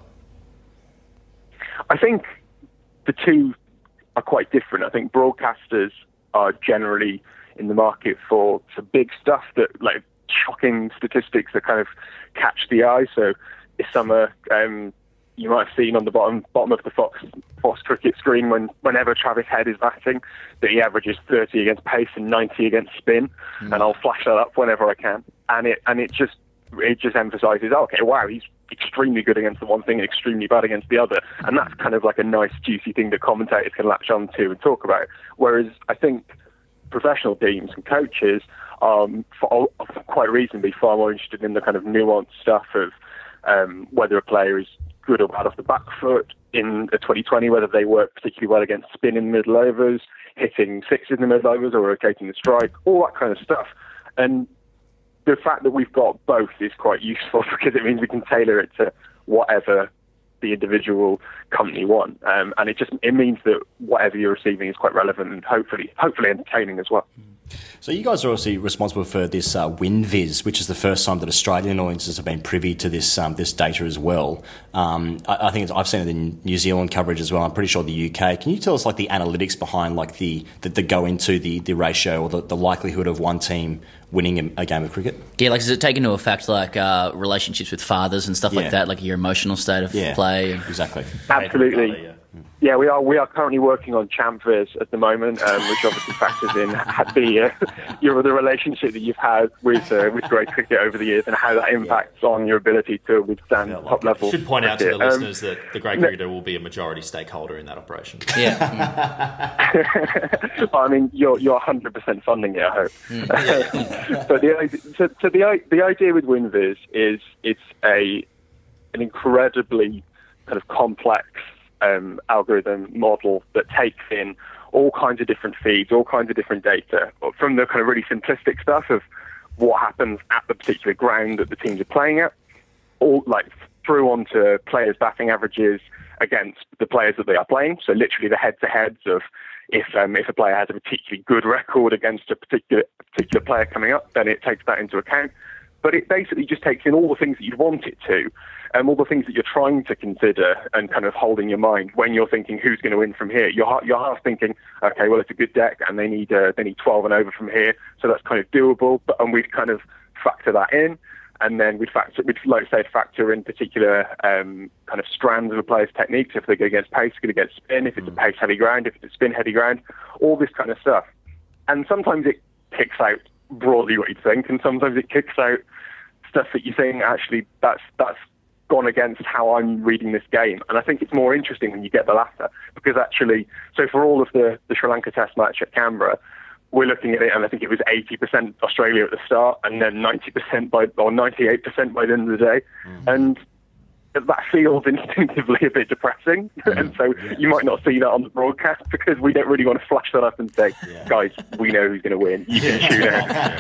[SPEAKER 11] I think the two are quite different. I think broadcasters are generally in the market for some big stuff, that like shocking statistics that kind of catch the eye. So this summer, you might have seen on the bottom of the Fox cricket screen, whenever Travis Head is batting, that he averages 30 against pace and 90 against spin, and I'll flash that up whenever I can. And it just emphasises, okay, wow, he's extremely good against the one thing and extremely bad against the other. And that's kind of like a nice, juicy thing that commentators can latch on to and talk about. Whereas I think professional teams and coaches are quite reasonably far more interested in the kind of nuanced stuff of whether a player is good or bad off the back foot in the 2020, whether they work particularly well against spin in the middle overs, hitting sixes in the middle overs, or rotating the strike, all that kind of stuff. And the fact that we've got both is quite useful, because it means we can tailor it to whatever the individual company want, and it means that whatever you're receiving is quite relevant and hopefully entertaining as well.
[SPEAKER 6] So you guys are also responsible for this WinViz, which is the first time that Australian audiences have been privy to this data as well. I think I've seen it in New Zealand coverage as well. I'm pretty sure the UK. Can you tell us like the analytics behind like that go into the ratio or the likelihood of one team winning a game of cricket?
[SPEAKER 7] Yeah, like does it take into effect like relationships with fathers and stuff like that, like your emotional state of play?
[SPEAKER 6] Exactly.
[SPEAKER 11] Absolutely. Yeah, we are currently working on ChampViz at the moment, which obviously factors in the relationship that you've had with grade cricket over the years and how that impacts on your ability to withstand top level.
[SPEAKER 8] I should point out to the listeners that the Grade Cricketer will be a majority stakeholder in that operation.
[SPEAKER 7] Yeah.
[SPEAKER 11] I mean, you're 100% funding it, I hope. But the idea with WinViz is it's an incredibly kind of complex algorithm model that takes in all kinds of different feeds, all kinds of different data, from the kind of really simplistic stuff of what happens at the particular ground that the teams are playing at, all like through onto players' batting averages against the players that they are playing. So literally the head-to-heads of if a player has a particularly good record against a particular player coming up, then it takes that into account. But it basically just takes in all the things that you'd want it to, all the things that you're trying to consider and kind of hold in your mind when you're thinking who's going to win from here. You're half thinking, okay, well, it's a good deck and they need 12 and over from here, so that's kind of doable. And we'd kind of factor that in, and then we'd factor in particular kind of strands of a player's techniques. If they go against pace, going to get spin. If it's a pace heavy ground, if it's a spin heavy ground, all this kind of stuff. And sometimes it kicks out broadly what you'd think, and sometimes it kicks out stuff that you think actually that's gone against how I'm reading this game. And I think it's more interesting when you get the latter, because actually, so for all of the Sri Lanka Test match at Canberra, we're looking at it, and I think it was 80% Australia at the start, and then 98% by the end of the day, and that feels instinctively a bit depressing. And so you might not see that on the broadcast because we don't really want to flash that up and say, guys, we know who's going to win. You can tune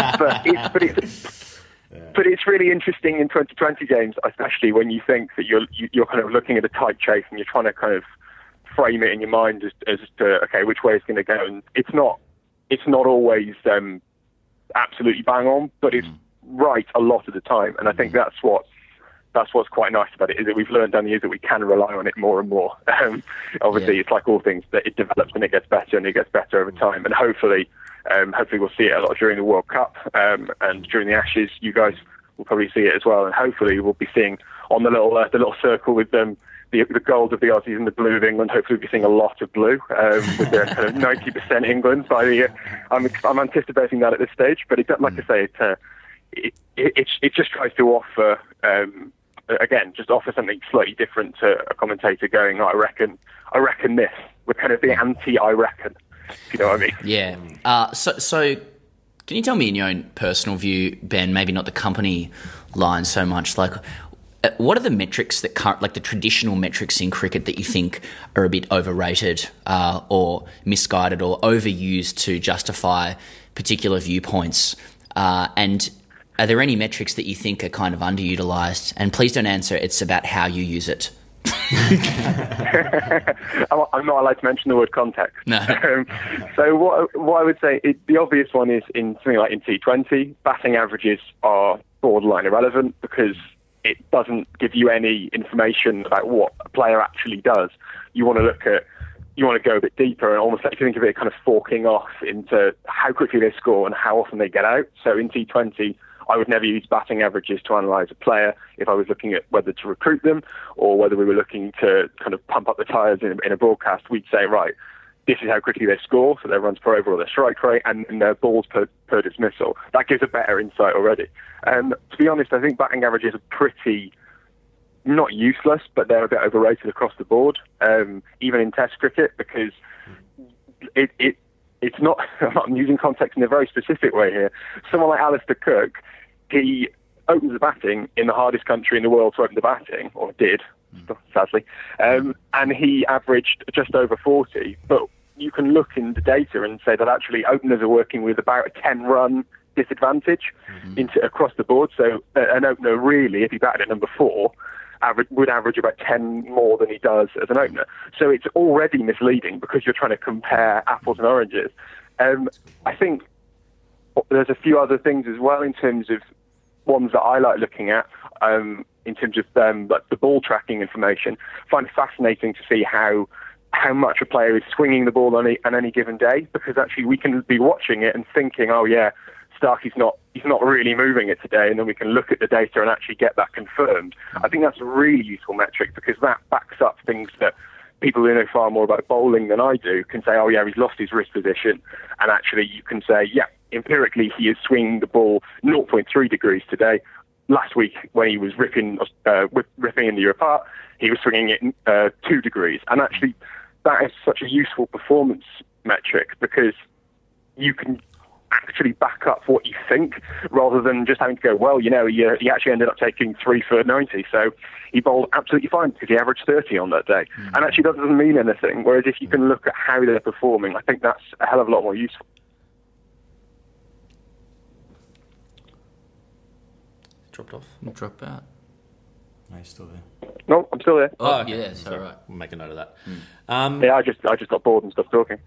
[SPEAKER 11] out. But it's really interesting in 2020 games, especially when you think that you're kind of looking at a tight chase and you're trying to kind of frame it in your mind as to, okay, which way it's going to go. And it's not always absolutely bang on, but it's right a lot of the time. And I think that's what's quite nice about it, is that we've learned down the years that we can rely on it more and more. Obviously, it's like all things, that it develops and it gets better and it gets better over time. And hopefully we'll see it a lot during the World Cup and during the Ashes. You guys will probably see it as well. And hopefully we'll be seeing on the little circle with them the gold of the Aussies and the blue of England. Hopefully we'll be seeing a lot of blue with the kind of 90% England by the year. I'm anticipating that at this stage. But like I say, it just tries to offer. Again, just offer something slightly different to a commentator going, I reckon this. We're kind of the anti-I reckon, if you know what I mean.
[SPEAKER 7] Yeah. So can you tell me in your own personal view, Ben, maybe not the company line so much, like what are the metrics like the traditional metrics in cricket that you think are a bit overrated or misguided or overused to justify particular viewpoints? And are there any metrics that you think are kind of underutilised? And please don't answer, it's about how you use it.
[SPEAKER 11] I'm not allowed to mention the word context.
[SPEAKER 7] No.
[SPEAKER 11] So what I would say, the obvious one is in something like in T20, batting averages are borderline irrelevant because it doesn't give you any information about what a player actually does. You want to go a bit deeper and almost like think of it kind of forking off into how quickly they score and how often they get out. So in T20, I would never use batting averages to analyse a player if I was looking at whether to recruit them or whether we were looking to kind of pump up the tyres in a broadcast. We'd say, right, this is how quickly they score, so their runs per over or their strike rate, and their balls per dismissal. That gives a better insight already. To be honest, I think batting averages are pretty, not useless, but they're a bit overrated across the board, even in Test cricket, because it's not, I'm using context in a very specific way here. Someone like Alistair Cook, he opens the batting in the hardest country in the world to open the batting, or did, sadly, and he averaged just over 40. But you can look in the data and say that actually openers are working with about a 10-run disadvantage across the board. So an opener really, if he batted at number 4, would average about 10 more than he does as an opener. So it's already misleading because you're trying to compare apples and oranges. I think there's a few other things as well in terms of ones that I like looking at in terms of like the ball tracking information. I find it fascinating to see how much a player is swinging the ball on any given day, because actually we can be watching it and thinking, oh yeah, Starkey's he's not really moving it today, and then we can look at the data and actually get that confirmed. I think that's a really useful metric because that backs up things that people who know far more about bowling than I do can say, oh yeah, he's lost his wrist position, and actually you can say, yeah, empirically he is swinging the ball 0.3 degrees today. Last week when he was ripping in the apart, he was swinging it 2 degrees, and actually that is such a useful performance metric because you can actually back up what you think rather than just having to go, well, you know, he actually ended up taking 3 for 90, so he bowled absolutely fine because he averaged 30 on that day. And actually that doesn't mean anything, whereas if you can look at how they're performing, I think that's a hell of a lot more useful.
[SPEAKER 7] Dropped off. Dropped out.
[SPEAKER 6] Are you still there?
[SPEAKER 11] No, I'm still there.
[SPEAKER 7] Oh,
[SPEAKER 8] okay.
[SPEAKER 7] yeah, so right.
[SPEAKER 8] We'll make a note of that.
[SPEAKER 11] Yeah, I just got bored and stopped talking.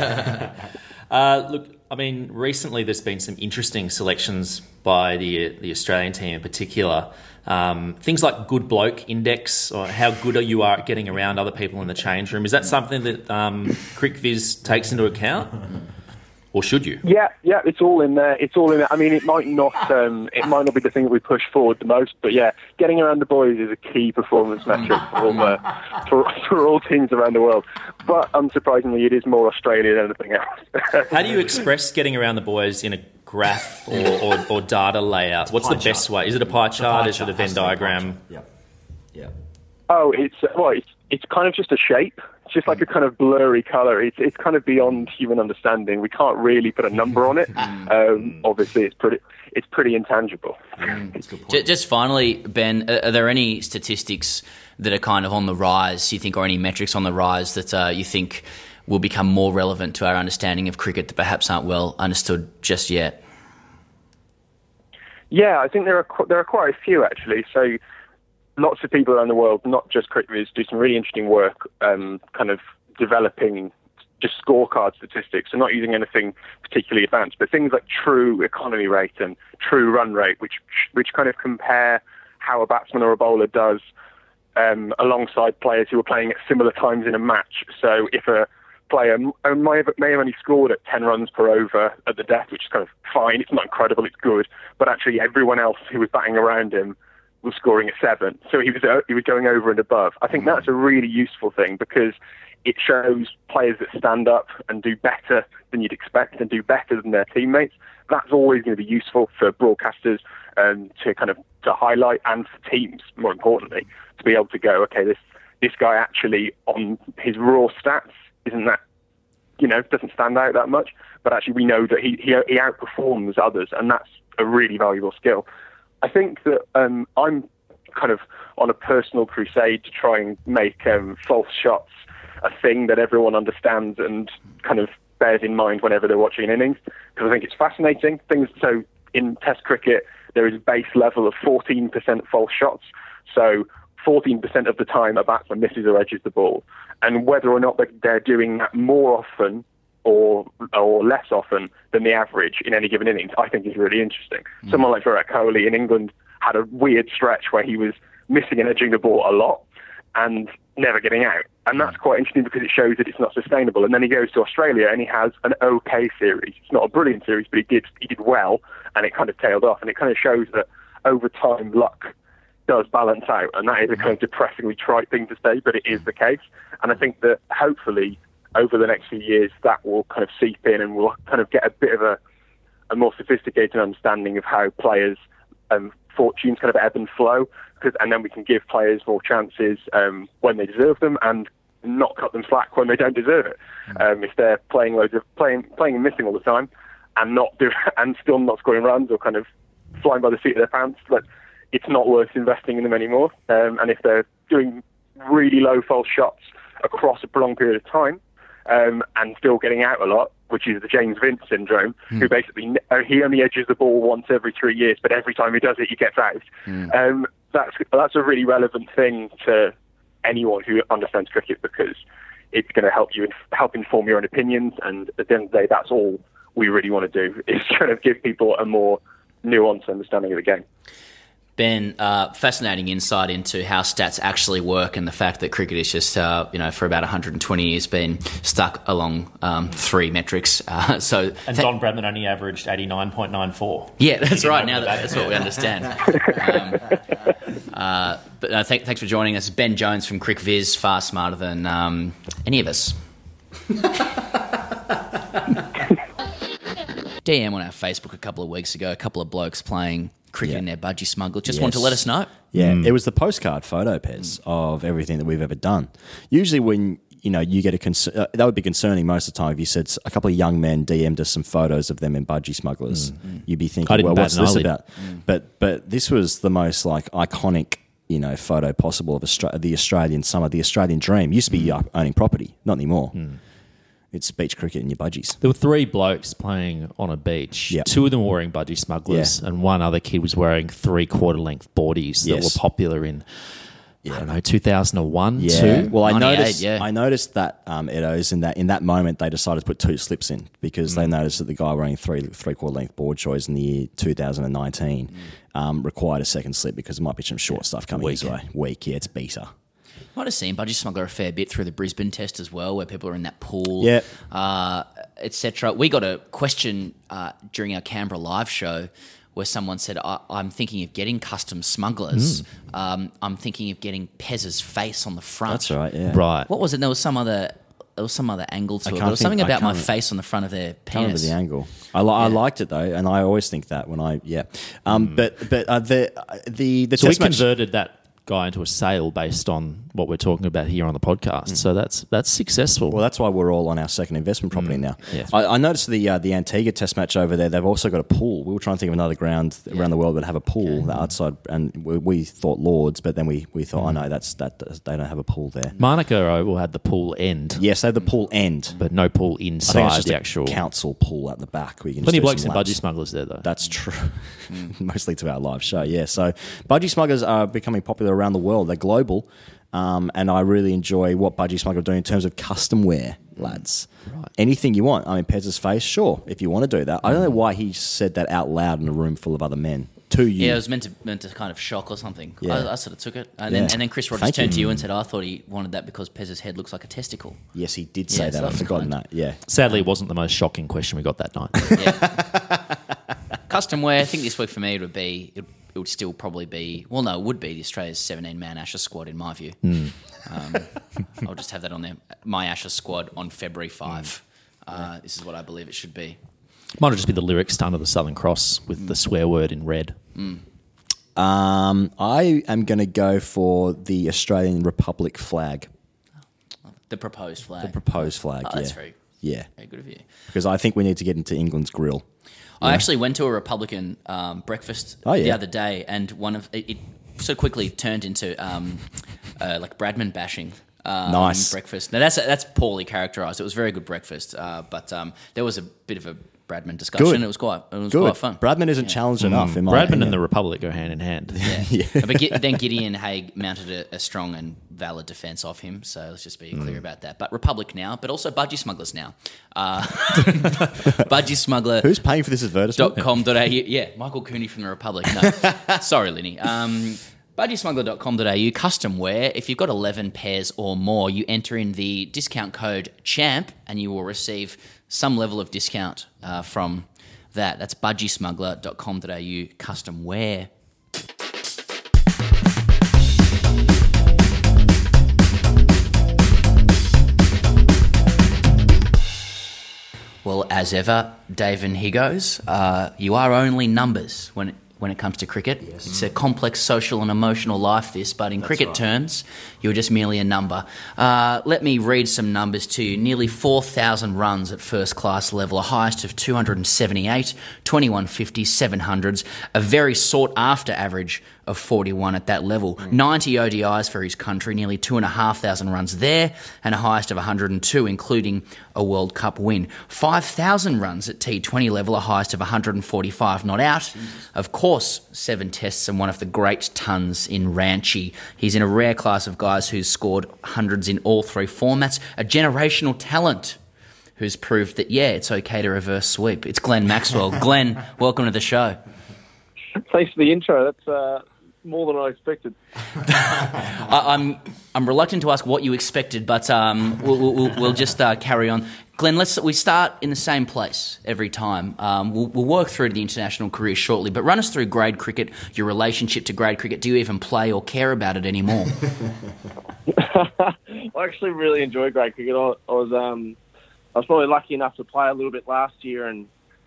[SPEAKER 8] Look, I mean, recently there's been some interesting selections by the Australian team in particular. Things like Good Bloke Index, or how good you are at getting around other people in the change room. Is that something that CricViz takes into account? Or should you?
[SPEAKER 11] Yeah, it's all in there. It's all in there. I mean, it might not be the thing that we push forward the most, but yeah, getting around the boys is a key performance metric for all teams around the world. But unsurprisingly, it is more Australia than anything else.
[SPEAKER 8] How do you express getting around the boys in a graph or data layout? What's the best way? Is it a pie chart? Is it a Venn diagram?
[SPEAKER 6] Yeah.
[SPEAKER 11] Oh, it's kind of just a shape. It's just like a kind of blurry colour. It's kind of beyond human understanding. We can't really put a number on it. Obviously, it's pretty intangible.
[SPEAKER 7] Just finally, Ben, are there any statistics that are kind of on the rise, you think, or any metrics on the rise that you think will become more relevant to our understanding of cricket that perhaps aren't well understood just yet?
[SPEAKER 11] Yeah, I think there are quite a few, actually. So lots of people around the world, not just CricViz, do some really interesting work kind of developing just scorecard statistics. So not using anything particularly advanced, but things like true economy rate and true run rate, which kind of compare how a batsman or a bowler does alongside players who are playing at similar times in a match. So if a player may have only scored at 10 runs per over at the death, which is kind of fine, it's not incredible, it's good, but actually everyone else who was batting around him was scoring a 7, so he was going over and above. I think that's a really useful thing because it shows players that stand up and do better than you'd expect and do better than their teammates. That's always going to be useful for broadcasters to highlight, and for teams, more importantly, to be able to go, okay, this guy actually on his raw stats isn't that, doesn't stand out that much, but actually we know that he outperforms others, and that's a really valuable skill. I think that I'm kind of on a personal crusade to try and make false shots a thing that everyone understands and kind of bears in mind whenever they're watching an innings, because I think it's fascinating. So in Test cricket, there is a base level of 14% false shots. So 14% of the time a batsman misses or edges the ball. And whether or not they're doing that more often or less often than the average in any given innings, I think is really interesting. Someone like Virat Kohli in England had a weird stretch where he was missing and edging the ball a lot and never getting out. And that's quite interesting because it shows that it's not sustainable. And then he goes to Australia and he has an okay series. It's not a brilliant series, but he did well, and it kind of tailed off. And it kind of shows that over time, luck does balance out. And that is a kind of depressingly trite thing to say, but it is the case. And I think that hopefully over the next few years, that will kind of seep in and we'll kind of get a bit of a more sophisticated understanding of how players' fortunes kind of ebb and flow, and then we can give players more chances when they deserve them and not cut them slack when they don't deserve it. If they're playing and missing all the time and still not scoring runs or kind of flying by the seat of their pants, but it's not worth investing in them anymore. And if they're doing really low false shots across a prolonged period of time, and still getting out a lot, which is the James Vince syndrome, who basically he only edges the ball once every 3 years, but every time he does it, he gets out. That's a really relevant thing to anyone who understands cricket because it's going to help inform your own opinions. And at the end of the day, that's all we really want to do is kind of give people a more nuanced understanding of the game.
[SPEAKER 7] Ben, fascinating insight into how stats actually work and the fact that cricket is just, for about 120 years been stuck along 3 metrics. And
[SPEAKER 8] Don Bradman only averaged 89.94.
[SPEAKER 7] Yeah, that's right. Now that's what we understand. But thanks for joining us. Ben Jones from CricViz, far smarter than any of us. DM on our Facebook a couple of weeks ago, a couple of blokes playing cricket in their budgie smuggler. Just want to let us know.
[SPEAKER 6] Yeah, it was the postcard photo, Pez, of everything that we've ever done. Usually when, you get that would be concerning most of the time if you said a couple of young men DM'd us some photos of them in budgie smugglers. You'd be thinking, well, what's this about? But this was the most iconic, photo possible of the Australian summer, the Australian dream. Used to be owning property, not anymore. It's beach cricket and your budgies.
[SPEAKER 8] There were 3 blokes playing on a beach.
[SPEAKER 6] Yep.
[SPEAKER 8] 2 of them were wearing budgie smugglers, and one other kid was wearing 3/4 length boardies that were popular in, I don't know, 2001, 2.
[SPEAKER 6] Well, I
[SPEAKER 7] 98,
[SPEAKER 6] noticed that Edo's in that moment they decided to put 2 slips in because they noticed that the guy wearing 3/4 length board choice in the year 2019 required a second slip because there might be some short stuff coming his way. Weak, it's beta.
[SPEAKER 7] Might have seen Budgie Smuggler a fair bit through the Brisbane test as well, where people are in that pool, etc. We got a question during our Canberra live show where someone said, I'm thinking of getting custom smugglers. I'm thinking of getting Pez's face on the front.
[SPEAKER 6] That's right, yeah.
[SPEAKER 8] Right.
[SPEAKER 7] What was it? There was some other angle to it. There was something about my face on the front of their penis.
[SPEAKER 6] I can't remember the angle. I liked it though, and I always think that when But the
[SPEAKER 8] So we
[SPEAKER 6] test match,
[SPEAKER 8] converted that guy into a sale based on what we're talking about here on the podcast. So that's successful.
[SPEAKER 6] Well, that's why we're all on our second investment property now.
[SPEAKER 8] Yeah.
[SPEAKER 6] I noticed the Antigua test match over there. They've also got a pool. We were trying to think of another ground around the world that have a pool outside, and we thought Lords, but then we thought, oh no, they don't have a pool there.
[SPEAKER 8] Monaco Oval had the pool end.
[SPEAKER 6] Yes, they had the pool end,
[SPEAKER 8] but no pool
[SPEAKER 6] I think it's
[SPEAKER 8] inside
[SPEAKER 6] just
[SPEAKER 8] the
[SPEAKER 6] a
[SPEAKER 8] actual
[SPEAKER 6] council pool at the back. We can
[SPEAKER 8] Plenty of
[SPEAKER 6] just do
[SPEAKER 8] blokes
[SPEAKER 6] some
[SPEAKER 8] and
[SPEAKER 6] laps.
[SPEAKER 8] budgie smugglers there though.
[SPEAKER 6] That's true. Mostly to our live show, yeah. So budgie smugglers are becoming popular around the world. They're global. And I really enjoy what Budgie Smuggler are doing in terms of custom wear, lads. Right. Anything you want. I mean, Pez's face, sure, if you want to do that. I don't know why he said that out loud in a room full of other men. To you.
[SPEAKER 7] Yeah, it was meant to kind of shock or something.
[SPEAKER 6] Yeah.
[SPEAKER 7] I sort of took it. And then Chris Rogers turned to you and said, I thought he wanted that because Pez's head looks like a testicle.
[SPEAKER 6] Yes, he did say that. I've forgotten that. Yeah.
[SPEAKER 8] Sadly, it wasn't the most shocking question we got that night.
[SPEAKER 7] Custom wear, I think this week for me it would still probably be, well, no, it would be the Australia's 17-man Ashes squad in my view. I'll just have that on there. My Ashes squad on February 5. This is what I believe it should be.
[SPEAKER 8] Might just be the lyrics under the Southern Cross with the swear word in red.
[SPEAKER 6] I am going to go for the Australian Republic flag.
[SPEAKER 7] The proposed flag.
[SPEAKER 6] The proposed flag,
[SPEAKER 7] That's very good of you.
[SPEAKER 6] Because I think we need to get into England's grill.
[SPEAKER 7] I actually went to a Republican breakfast the other day, and one of it so quickly turned into like Bradman bashing.
[SPEAKER 6] Nice
[SPEAKER 7] breakfast. Now that's poorly characterised. It was a very good breakfast, but there was a bit of a Bradman discussion.
[SPEAKER 6] Good.
[SPEAKER 7] It was quite fun.
[SPEAKER 6] Bradman isn't challenged enough. In my
[SPEAKER 8] Bradman
[SPEAKER 6] opinion.
[SPEAKER 8] and the Republic go hand in hand.
[SPEAKER 7] Yeah. But then Gideon Haigh mounted a strong and valid defence of him, so let's just be clear about that. But Republic now, but also Budgie Smugglers now. Budgie Smuggler.
[SPEAKER 6] Who's paying for this advertisement?
[SPEAKER 7] .com.au. Yeah, Michael Cooney from the Republic. No, sorry, Linny. Budgiesmuggler.com.au, custom wear. If you've got 11 pairs or more, you enter in the discount code CHAMP and you will receive some level of discount from that. That's budgiesmuggler.com.au, custom wear. Well, as ever, Dave and Higgos, you are only numbers when it comes to cricket. Yes. It's a complex social and emotional life, this, but in cricket terms, you're just merely a number. Let me read some numbers to you. Nearly 4,000 runs at first-class level, a highest of 278, 2150, 700s, a very sought-after average of 41 at that level. 90 ODIs for his country, nearly 2,500 runs there, and a highest of 102, including a World Cup win. 5,000 runs at T20 level, a highest of 145 not out. Of course, 7 tests and one of the great tons in Ranchi. He's in a rare class of guys who's scored hundreds in all 3 formats. A generational talent who's proved that, it's okay to reverse sweep. It's Glenn Maxwell. Glenn, welcome to the show.
[SPEAKER 12] Thanks for the intro. That's more than I expected.
[SPEAKER 7] I'm reluctant to ask what you expected, but we'll just carry on. Glenn, we start in the same place every time. We'll work through the international career shortly, but run us through grade cricket, your relationship to grade cricket. Do you even play or care about it anymore?
[SPEAKER 12] I actually really enjoy grade cricket. I was probably lucky enough to play a little bit last year, and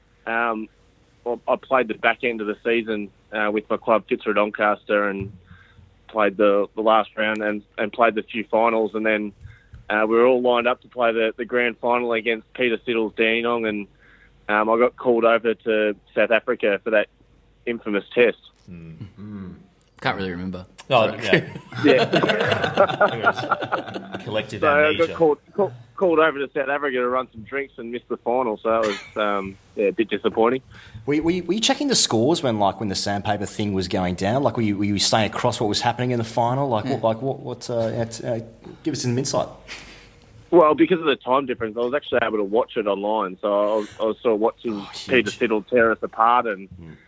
[SPEAKER 12] I played the back end of the season with my club Fitzroy Doncaster, and played the last round and played the few finals, and then we were all lined up to play the grand final against Peter Siddle's Dandenong, and I got called over to South Africa for that infamous test.
[SPEAKER 7] Can't really remember.
[SPEAKER 8] Oh, yeah.
[SPEAKER 12] Yeah.
[SPEAKER 8] Collective
[SPEAKER 12] So I
[SPEAKER 8] amnesia.
[SPEAKER 12] got called over to South Africa to run some drinks and missed the final, so that was a bit disappointing.
[SPEAKER 6] Were you checking the scores when the sandpaper thing was going down? Like, were you staying across what was happening in the final? Like, give us some insight.
[SPEAKER 12] Well, because of the time difference, I was actually able to watch it online. So I was sort of watching Peter Siddle tear us apart, and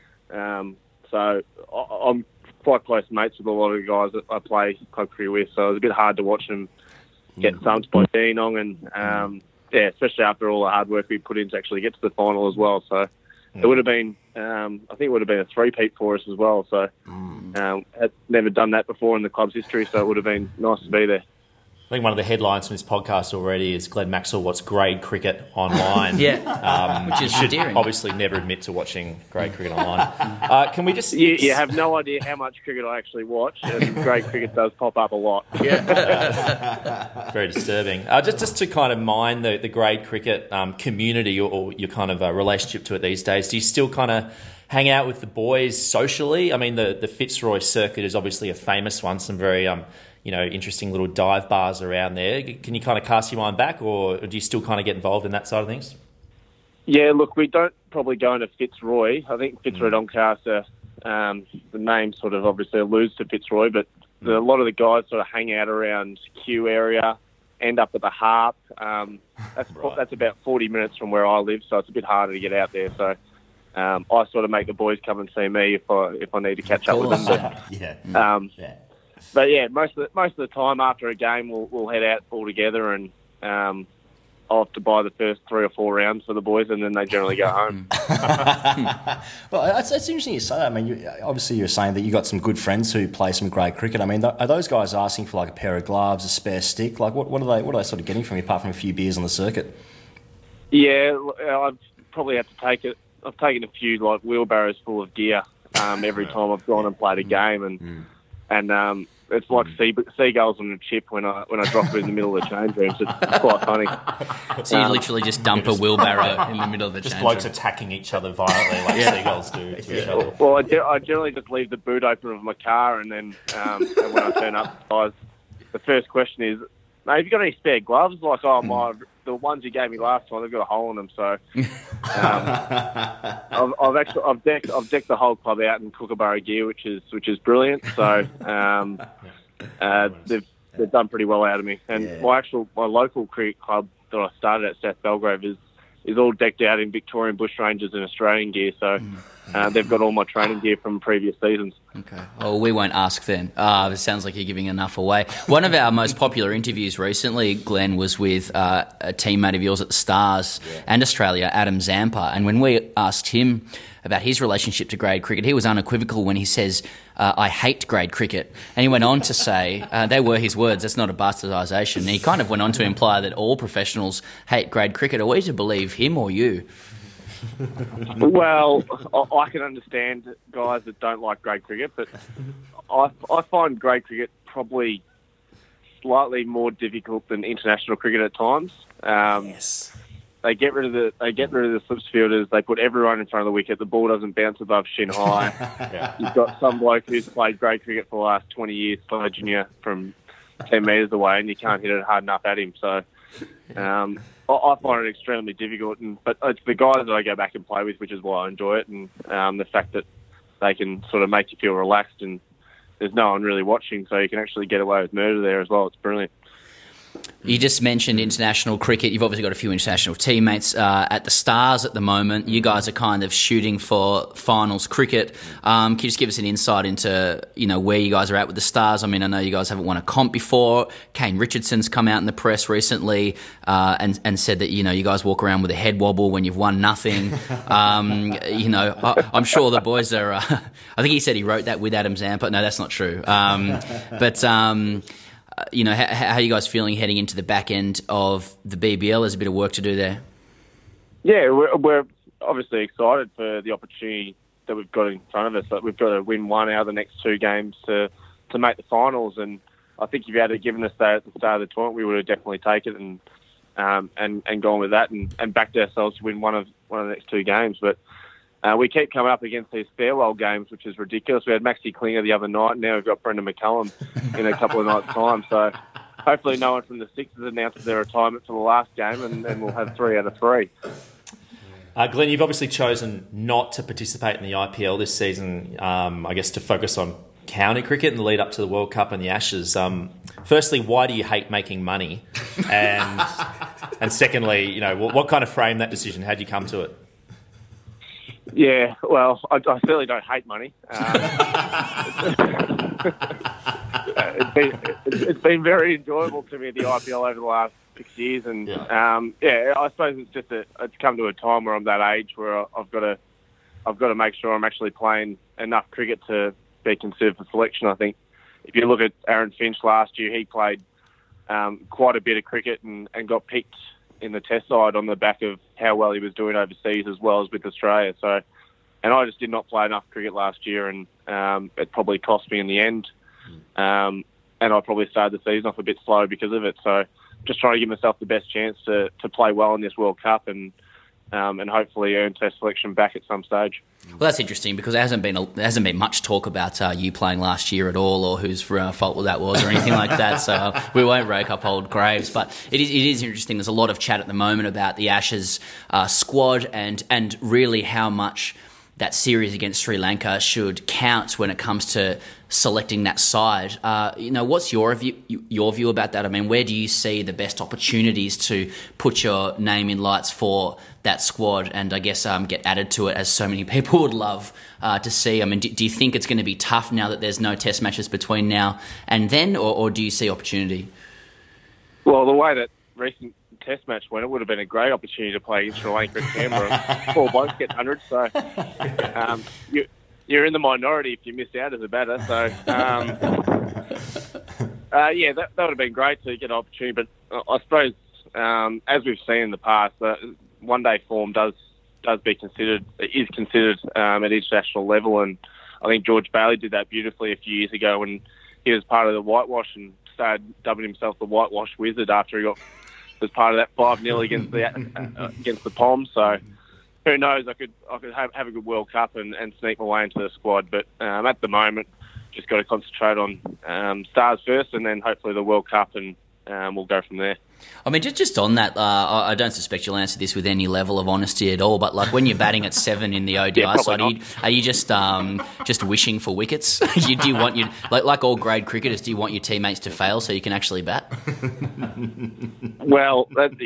[SPEAKER 12] so I'm quite close mates with a lot of the guys that I play club cricket with. So it was a bit hard to watch them get thumped by Dandenong, and especially after all the hard work we put in to actually get to the final as well. So it would have been, I think it would have been a three-peat for us as well. So had never done that before in the club's history, so it would have been nice to be there.
[SPEAKER 8] I think one of the headlines from this podcast already is Glenn Maxwell watches grade cricket online.
[SPEAKER 7] Which is
[SPEAKER 8] should
[SPEAKER 7] endearing.
[SPEAKER 8] obviously never admit to watching grade cricket online. Can we just...
[SPEAKER 12] You have no idea how much cricket I actually watch, and grade cricket does pop up a lot.
[SPEAKER 8] Very disturbing. Just to kind of mine the grade cricket community or your kind of relationship to it these days, do you still kind of hang out with the boys socially? I mean, the Fitzroy circuit is obviously a famous one, some very... interesting little dive bars around there. Can you kind of cast your mind back, or do you still kind of get involved in that side of things?
[SPEAKER 12] Yeah, look, we don't probably go into Fitzroy. I think Fitzroy Doncaster, the name sort of obviously alludes to Fitzroy, but a lot of the guys sort of hang out around Kew area, end up at the Harp. That's about 40 minutes from where I live, so it's a bit harder to get out there. So I sort of make the boys come and see me if I need to catch up with them. But yeah, most of the time after a game, we'll head out all together, and I'll have to buy the first 3 or 4 rounds for the boys, and then they generally go home.
[SPEAKER 6] Well, it's interesting you say that. I mean, obviously you're saying that you got some good friends who play some grade cricket. I mean, are those guys asking for like a pair of gloves, a spare stick? Like, what are they sort of getting from you apart from a few beers on the circuit?
[SPEAKER 12] Yeah, I've probably had to take it. I've taken a few like wheelbarrows full of gear every time I've gone and played a game, and it's like seagulls on a chip when I drop it in the middle of the change rooms. It's quite funny.
[SPEAKER 7] So you literally just dump a wheelbarrow in the middle of the change room.
[SPEAKER 8] Just blokes attacking each other violently like seagulls do to each other.
[SPEAKER 12] Well, I generally just leave the boot open of my car, and then and when I turn up, guys, the first question is, mate, have you got any spare gloves? Like, the ones you gave me last time, they've got a hole in them. So I've decked the whole club out in Kookaburra gear, which is brilliant. So they've done pretty well out of me. And my local cricket club that I started at, South Belgrave, is all decked out in Victorian Bushrangers and Australian gear. So they've got all my training gear from previous seasons.
[SPEAKER 7] Okay. Well, we won't ask then. It sounds like you're giving enough away. One of our most popular interviews recently, Glenn, was with a teammate of yours at the Stars and Australia, Adam Zampa. And when we asked him about his relationship to grade cricket, he was unequivocal when he says, I hate grade cricket. And he went on to say, they were his words, that's not a bastardisation. And he kind of went on to imply that all professionals hate grade cricket. Are we to believe him or you?
[SPEAKER 12] Well, I can understand guys that don't like grade cricket, but I find grade cricket probably slightly more difficult than international cricket at times. They get rid of the slips fielders. They put everyone in front of the wicket. The ball doesn't bounce above shin high. You've got some bloke who's played grade cricket for the last 20 years, playing junior from 10 metres away, and you can't hit it hard enough at him. So I find it extremely difficult, but it's the guys that I go back and play with, which is why I enjoy it, and the fact that they can sort of make you feel relaxed, and there's no one really watching, so you can actually get away with murder there as well. It's brilliant.
[SPEAKER 7] You just mentioned international cricket. You've obviously got a few international teammates at the Stars at the moment. You guys are kind of shooting for finals cricket. Can you just give us an insight into where you guys are at with the Stars? I mean, I know you guys haven't won a comp before. Kane Richardson's come out in the press recently and said that you guys walk around with a head wobble when you've won nothing. I'm sure the boys are. I think he said he wrote that with Adam Zampa. No, that's not true. How are you guys feeling heading into the back end of the BBL? There's a bit of work to do there.
[SPEAKER 12] Yeah, we're obviously excited for the opportunity that we've got in front of us. But we've got to win one out of the next 2 games to make the finals. And I think if you had given us that at the start of the tournament, we would have definitely taken it and gone with that and backed ourselves to win one of the next 2 games. But we keep coming up against these farewell games, which is ridiculous. We had Maxi Klinger the other night, and now we've got Brendan McCullum in a couple of nights' time. So hopefully no one from the Sixers announces their retirement for the last game, and we'll have 3 out of 3.
[SPEAKER 8] Glenn, you've obviously chosen not to participate in the IPL this season, I guess to focus on county cricket in the lead up to the World Cup and the Ashes. Firstly, why do you hate making money? And secondly, you know, what kind of framed that decision? How'd you come to it?
[SPEAKER 12] Yeah, well, I certainly don't hate money. It's been very enjoyable to me, the IPL, over the last 6 years, and I suppose it's come to a time where I'm that age where I've got to make sure I'm actually playing enough cricket to be considered for selection. I think if you look at Aaron Finch last year, he played quite a bit of cricket and got picked in the Test side on the back of how well he was doing overseas as well as with Australia. So, and I just did not play enough cricket last year, and it probably cost me in the end. And I probably started the season off a bit slow because of it. So, just trying to give myself the best chance to play well in this World Cup and hopefully earn Test selection back at some stage.
[SPEAKER 7] Well, that's interesting because there hasn't been much talk about you playing last year at all, or whose fault that was, or anything like that. So we won't rake up old graves. But it is interesting. There's a lot of chat at the moment about the Ashes squad and really how much that series against Sri Lanka should count when it comes to selecting that side. What's your view about that? I mean, where do you see the best opportunities to put your name in lights for that squad and I guess get added to it, as so many people would love to see? I mean, do you think it's going to be tough now that there's no Test matches between now and then, or do you see opportunity?
[SPEAKER 12] Well, the way that recent Test match went, it would have been a great opportunity to play in Sri Lanka and Canberra. 4 blokes get 100, so you're in the minority if you miss out as a batter. So, that would have been great to get an opportunity. But I suppose, as we've seen in the past, one-day form is considered at international level, and I think George Bailey did that beautifully a few years ago when he was part of the whitewash and started dubbing himself the whitewash wizard after he was part of that 5-0 against the Poms. So who knows? I could have a good World Cup and sneak my way into the squad. But at the moment, just got to concentrate on stars first, and then hopefully the World Cup, and we'll go from there.
[SPEAKER 7] I mean, just on that, I don't suspect you'll answer this with any level of honesty at all, but like when you're batting at 7 in the ODI side, are you just wishing for wickets? Do you want like all grade cricketers, do you want your teammates to fail so you can actually bat?
[SPEAKER 12] Well.
[SPEAKER 7] Let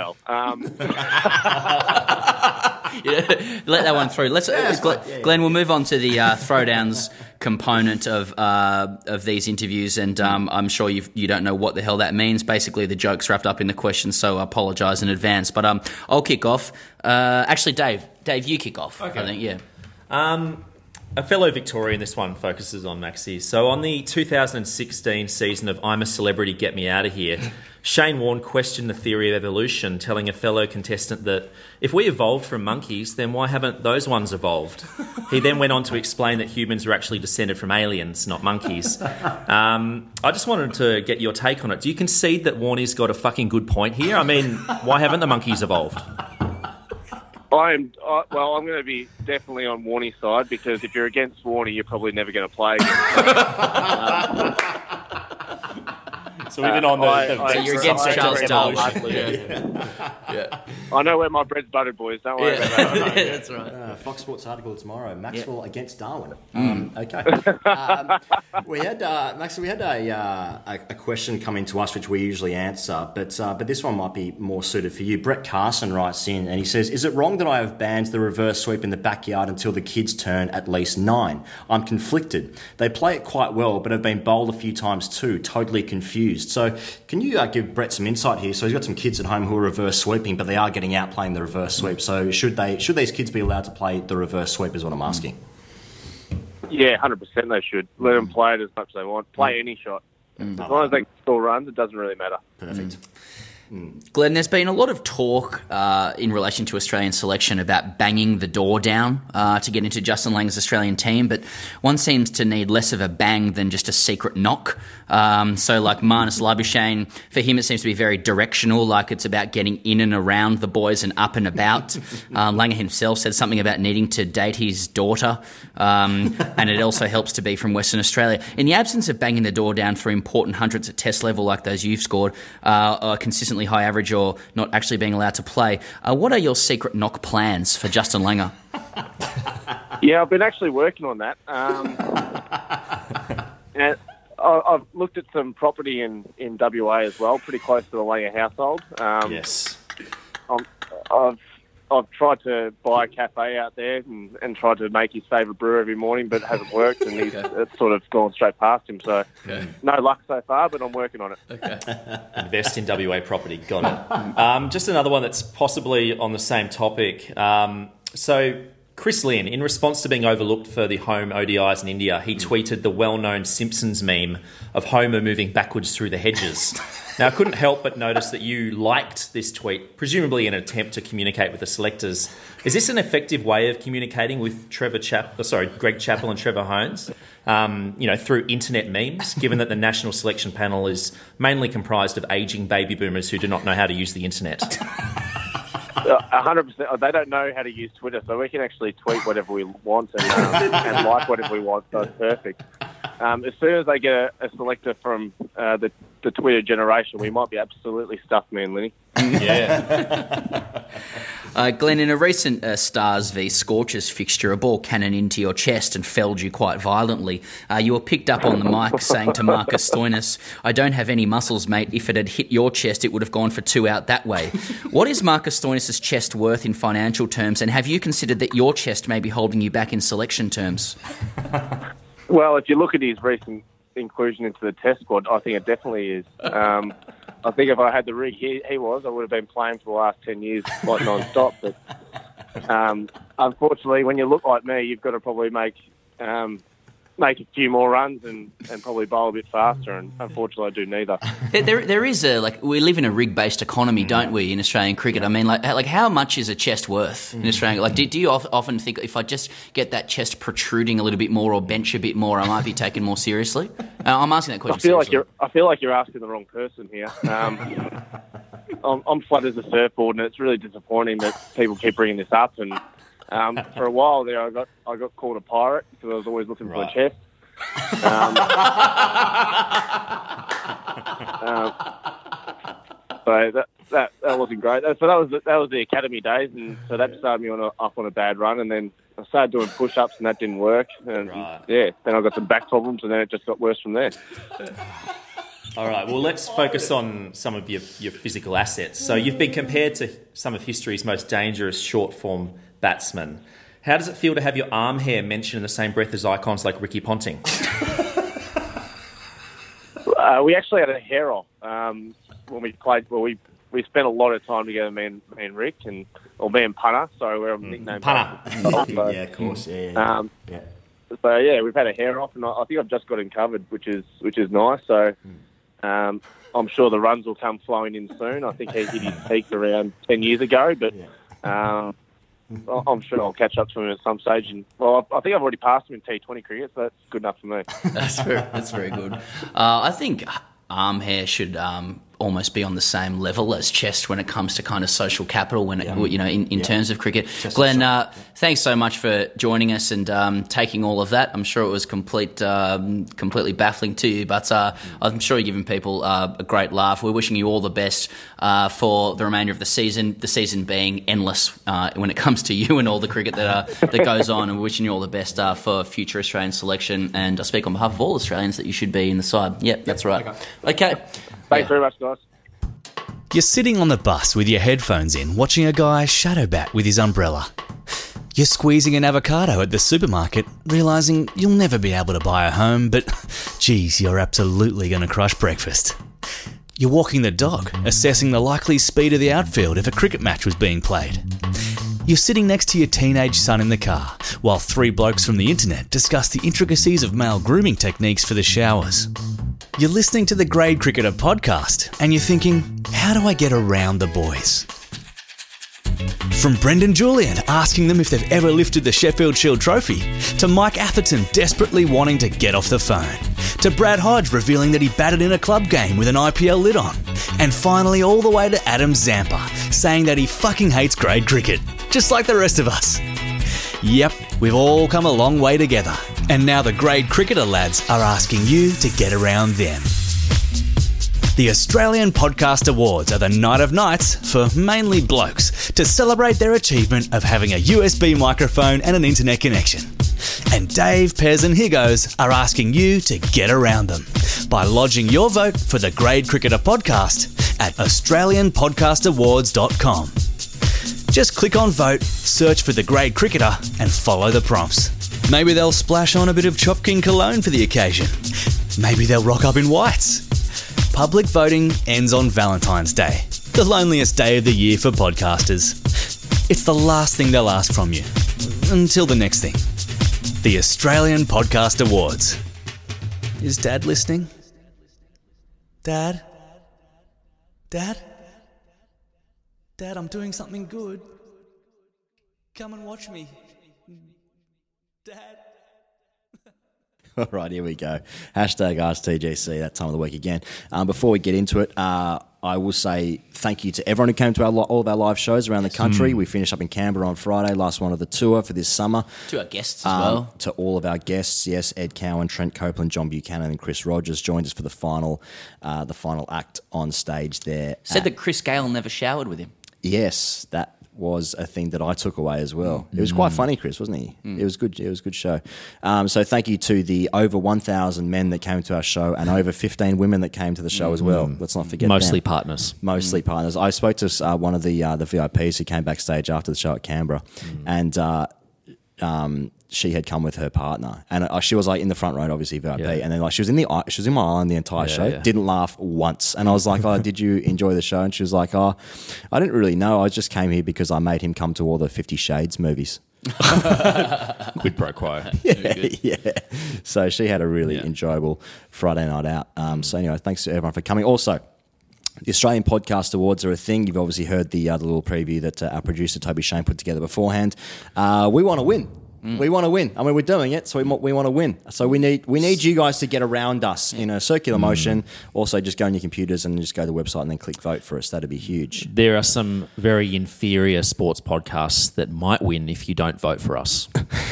[SPEAKER 7] that one through. Glenn, we'll move on to the throwdowns component of these interviews, and I'm sure you don't know what the hell that means. Basically, the joke's wrapped up in the question, so I apologise in advance. But I'll kick off. Actually, Dave, you kick off. Okay. I think, yeah.
[SPEAKER 8] A fellow Victorian, this one focuses on Maxi. So on the 2016 season of I'm a Celebrity, Get Me Out of Here, Shane Warne questioned the theory of evolution, telling a fellow contestant that if we evolved from monkeys, then why haven't those ones evolved? He then went on to explain that humans are actually descended from aliens, not monkeys. I just wanted to get your take on it. Do you concede that Warnie's got a fucking good point here? I mean, why haven't the monkeys evolved?
[SPEAKER 12] I'm going to be definitely on Warnie's side, because if you're against Warnie, you're probably never going to play against him.
[SPEAKER 8] So even on
[SPEAKER 7] so you're against Charles Darwin.
[SPEAKER 6] Yeah.
[SPEAKER 12] I know where my bread's buttered, boys. Don't worry about that.
[SPEAKER 7] That's right.
[SPEAKER 6] Fox Sports article tomorrow. Maxwell against Darwin. Okay. We had a question come in to us, which we usually answer, but this one might be more suited for you. Brett Carson writes in and he says, "Is it wrong that I have banned the reverse sweep in the backyard until the kids turn at least 9? I'm conflicted. They play it quite well, but have been bowled a few times too. Totally confused." So can you give Brett some insight here? So he's got some kids at home who are reverse sweeping, but they are getting out playing the reverse sweep. So should these kids be allowed to play the reverse sweep is what I'm asking.
[SPEAKER 12] Yeah, 100% they should. Let them play it as much as they want. Play any shot. As long as they can score runs, it doesn't really matter.
[SPEAKER 6] Perfect.
[SPEAKER 7] Glenn, there's been a lot of talk in relation to Australian selection about banging the door down to get into Justin Langer's Australian team, but one seems to need less of a bang than just a secret knock. So like Marnus Labuschagne, for him it seems to be very directional, like it's about getting in and around the boys and up and about. Langer himself said something about needing to date his daughter, and it also helps to be from Western Australia. In the absence of banging the door down for important hundreds at test level like those you've scored, consistently high average or not actually being allowed to play, what are your secret knock plans for Justin Langer?
[SPEAKER 12] Yeah, I've been actually working on that. And I've looked at some property in WA as well, pretty close to the Langer household.
[SPEAKER 8] Yes.
[SPEAKER 12] I've tried to buy a cafe out there and tried to make his favourite brew every morning, but it hasn't worked, and it's sort of gone straight past him. So no luck so far, but I'm working on it.
[SPEAKER 8] Okay. Invest in WA property. Got it. Just another one that's possibly on the same topic. So Chris Lynn, in response to being overlooked for the home ODIs in India, he tweeted the well-known Simpsons meme of Homer moving backwards through the hedges. Now, I couldn't help but notice that you liked this tweet, presumably in an attempt to communicate with the selectors. Is this an effective way of communicating with Greg Chappell and Trevor Hohns, through internet memes, given that the national selection panel is mainly comprised of ageing baby boomers who do not know how to use the internet?
[SPEAKER 12] 100%. They don't know how to use Twitter, so we can actually tweet whatever we want and like whatever we want, so it's perfect. As soon as they get a selector from the Twitter generation, we might be absolutely stuffed, me and Linny.
[SPEAKER 8] Yeah.
[SPEAKER 7] Glenn, in a recent Stars v Scorchers fixture, a ball cannoned into your chest and felled you quite violently. You were picked up on the mic saying to Marcus Stoinis, "I don't have any muscles, mate. If it had hit your chest, it would have gone for 2 out that way." What is Marcus Stoinis' chest worth in financial terms, and have you considered that your chest may be holding you back in selection terms?
[SPEAKER 12] Well, if you look at his recent inclusion into the test squad, I think it definitely is. I think if I had the rig he was, I would have been playing for the last 10 years like non-stop. But unfortunately, when you look like me, you've got to probably make a few more runs and probably bowl a bit faster, and unfortunately I do neither.
[SPEAKER 7] There is we live in a rig-based economy, don't we, in Australian cricket? I mean, like how much is a chest worth in Australia? Like, do you often think if I just get that chest protruding a little bit more or bench a bit more, I might be taken more seriously? I'm asking that question seriously.
[SPEAKER 12] I feel like you're asking the wrong person here. I'm flat as a surfboard, and it's really disappointing that people keep bringing this up. And for a while there, I got called a pirate because I was always looking for a chest. So that wasn't great. So that was the academy days, and so that started me off on a bad run, and then I started doing push-ups, and that didn't work. And then I got some back problems, and then it just got worse from there.
[SPEAKER 8] All right, well, let's focus on some of your physical assets. So you've been compared to some of history's most dangerous short-form batsmen. How does it feel to have your arm hair mentioned in the same breath as icons like Ricky Ponting?
[SPEAKER 12] We actually had a hair off when we played. Well, we spent a lot of time together, me and Rick, me and Punter. So we're nicknamed
[SPEAKER 8] Punter.
[SPEAKER 6] Yeah, of course. Yeah.
[SPEAKER 12] So yeah, we've had a hair off, and I think I've just got him covered, which is nice. So I'm sure the runs will come flowing in soon. I think he hit his peak around 10 years ago, but. I'm sure I'll catch up to him at some stage. And I think I've already passed him in T20 cricket, so that's good enough for me.
[SPEAKER 7] That's very good. I think arm hair should almost be on the same level as chest when it comes to kind of social capital when in terms of cricket. Just Glenn, thanks so much for joining us and taking all of that. I'm sure it was completely baffling to you, but I'm sure you're giving people a great laugh. We're wishing you all the best for the remainder of the season being endless when it comes to you and all the cricket that goes on, and we're wishing you all the best for future Australian selection, and I speak on behalf of all Australians that you should be in the side. Yep, that's right. Okay.
[SPEAKER 12] Thanks very much, guys.
[SPEAKER 9] You're sitting on the bus with your headphones in, watching a guy shadow bat with his umbrella. You're squeezing an avocado at the supermarket, realising you'll never be able to buy a home, but geez, you're absolutely going to crush breakfast. You're walking the dog, assessing the likely speed of the outfield if a cricket match was being played. You're sitting next to your teenage son in the car, while 3 blokes from the internet discuss the intricacies of male grooming techniques for the showers. You're listening to the Grade Cricketer podcast and you're thinking, how do I get around the boys? From Brendan Julian asking them if they've ever lifted the Sheffield Shield trophy, to Mike Atherton desperately wanting to get off the phone, to Brad Hodge revealing that he batted in a club game with an IPL lid on, and finally all the way to Adam Zampa saying that he fucking hates grade cricket, just like the rest of us. Yep, we've all come a long way together, and now the Grade Cricketer lads are asking you to get around them. The Australian Podcast Awards are the night of nights for mainly blokes to celebrate their achievement of having a USB microphone and an internet connection. And Dave, Pez and Higgos are asking you to get around them by lodging your vote for the Grade Cricketer podcast at australianpodcastawards.com. Just click on vote, search for the Grade Cricketer and follow the prompts. Maybe they'll splash on a bit of Chopkin cologne for the occasion. Maybe they'll rock up in whites. Public voting ends on Valentine's Day, the loneliest day of the year for podcasters. It's the last thing they'll ask from you. Until the next thing. The Australian Podcast Awards. Is Dad listening? Dad? Dad? Dad, I'm doing something good. Come and watch me. Dad?
[SPEAKER 6] All right, here we go. Hashtag AskTGC, that time of the week again. Before we get into it, I will say thank you to everyone who came to all of our live shows around the country. We finished up in Canberra on Friday, last one of the tour for this summer.
[SPEAKER 7] To our guests as well.
[SPEAKER 6] To all of our guests, yes, Ed Cowan, Trent Copeland, John Buchanan and Chris Rogers joined us for the final act on stage there.
[SPEAKER 7] Said that Chris Gale never showered with him.
[SPEAKER 6] Yes, that was a thing that I took away as well. It was quite funny, Chris, wasn't he? It was good. It was a good show. So thank you to the over 1,000 men that came to our show and over 15 women that came to the show as well. Let's not forget
[SPEAKER 8] Mostly
[SPEAKER 6] them.
[SPEAKER 8] partners.
[SPEAKER 6] Mostly partners. I spoke to one of the VIPs who came backstage after the show at Canberra, and she had come with her partner, and she was like in the front row, obviously VIP, and then like she was in my island the entire show.
[SPEAKER 8] Yeah.
[SPEAKER 6] Didn't laugh once, and I was like, "Oh, did you enjoy the show?" And she was like, "Oh, I didn't really know. I just came here because I made him come to all the 50 Shades movies."
[SPEAKER 8] Quid pro quo.
[SPEAKER 6] Yeah. So she had a really enjoyable Friday night out. So anyway, thanks to everyone for coming. Also, the Australian Podcast Awards are a thing. You've obviously heard the little preview that our producer Toby Shane put together beforehand. We want to win. We want to win. I mean, we're doing it, so we want to win. So we need you guys to get around us in a circular motion. Also, just go on your computers and just go to the website and then click vote for us. That'd be huge.
[SPEAKER 8] There are some very inferior sports podcasts that might win if you don't vote for us.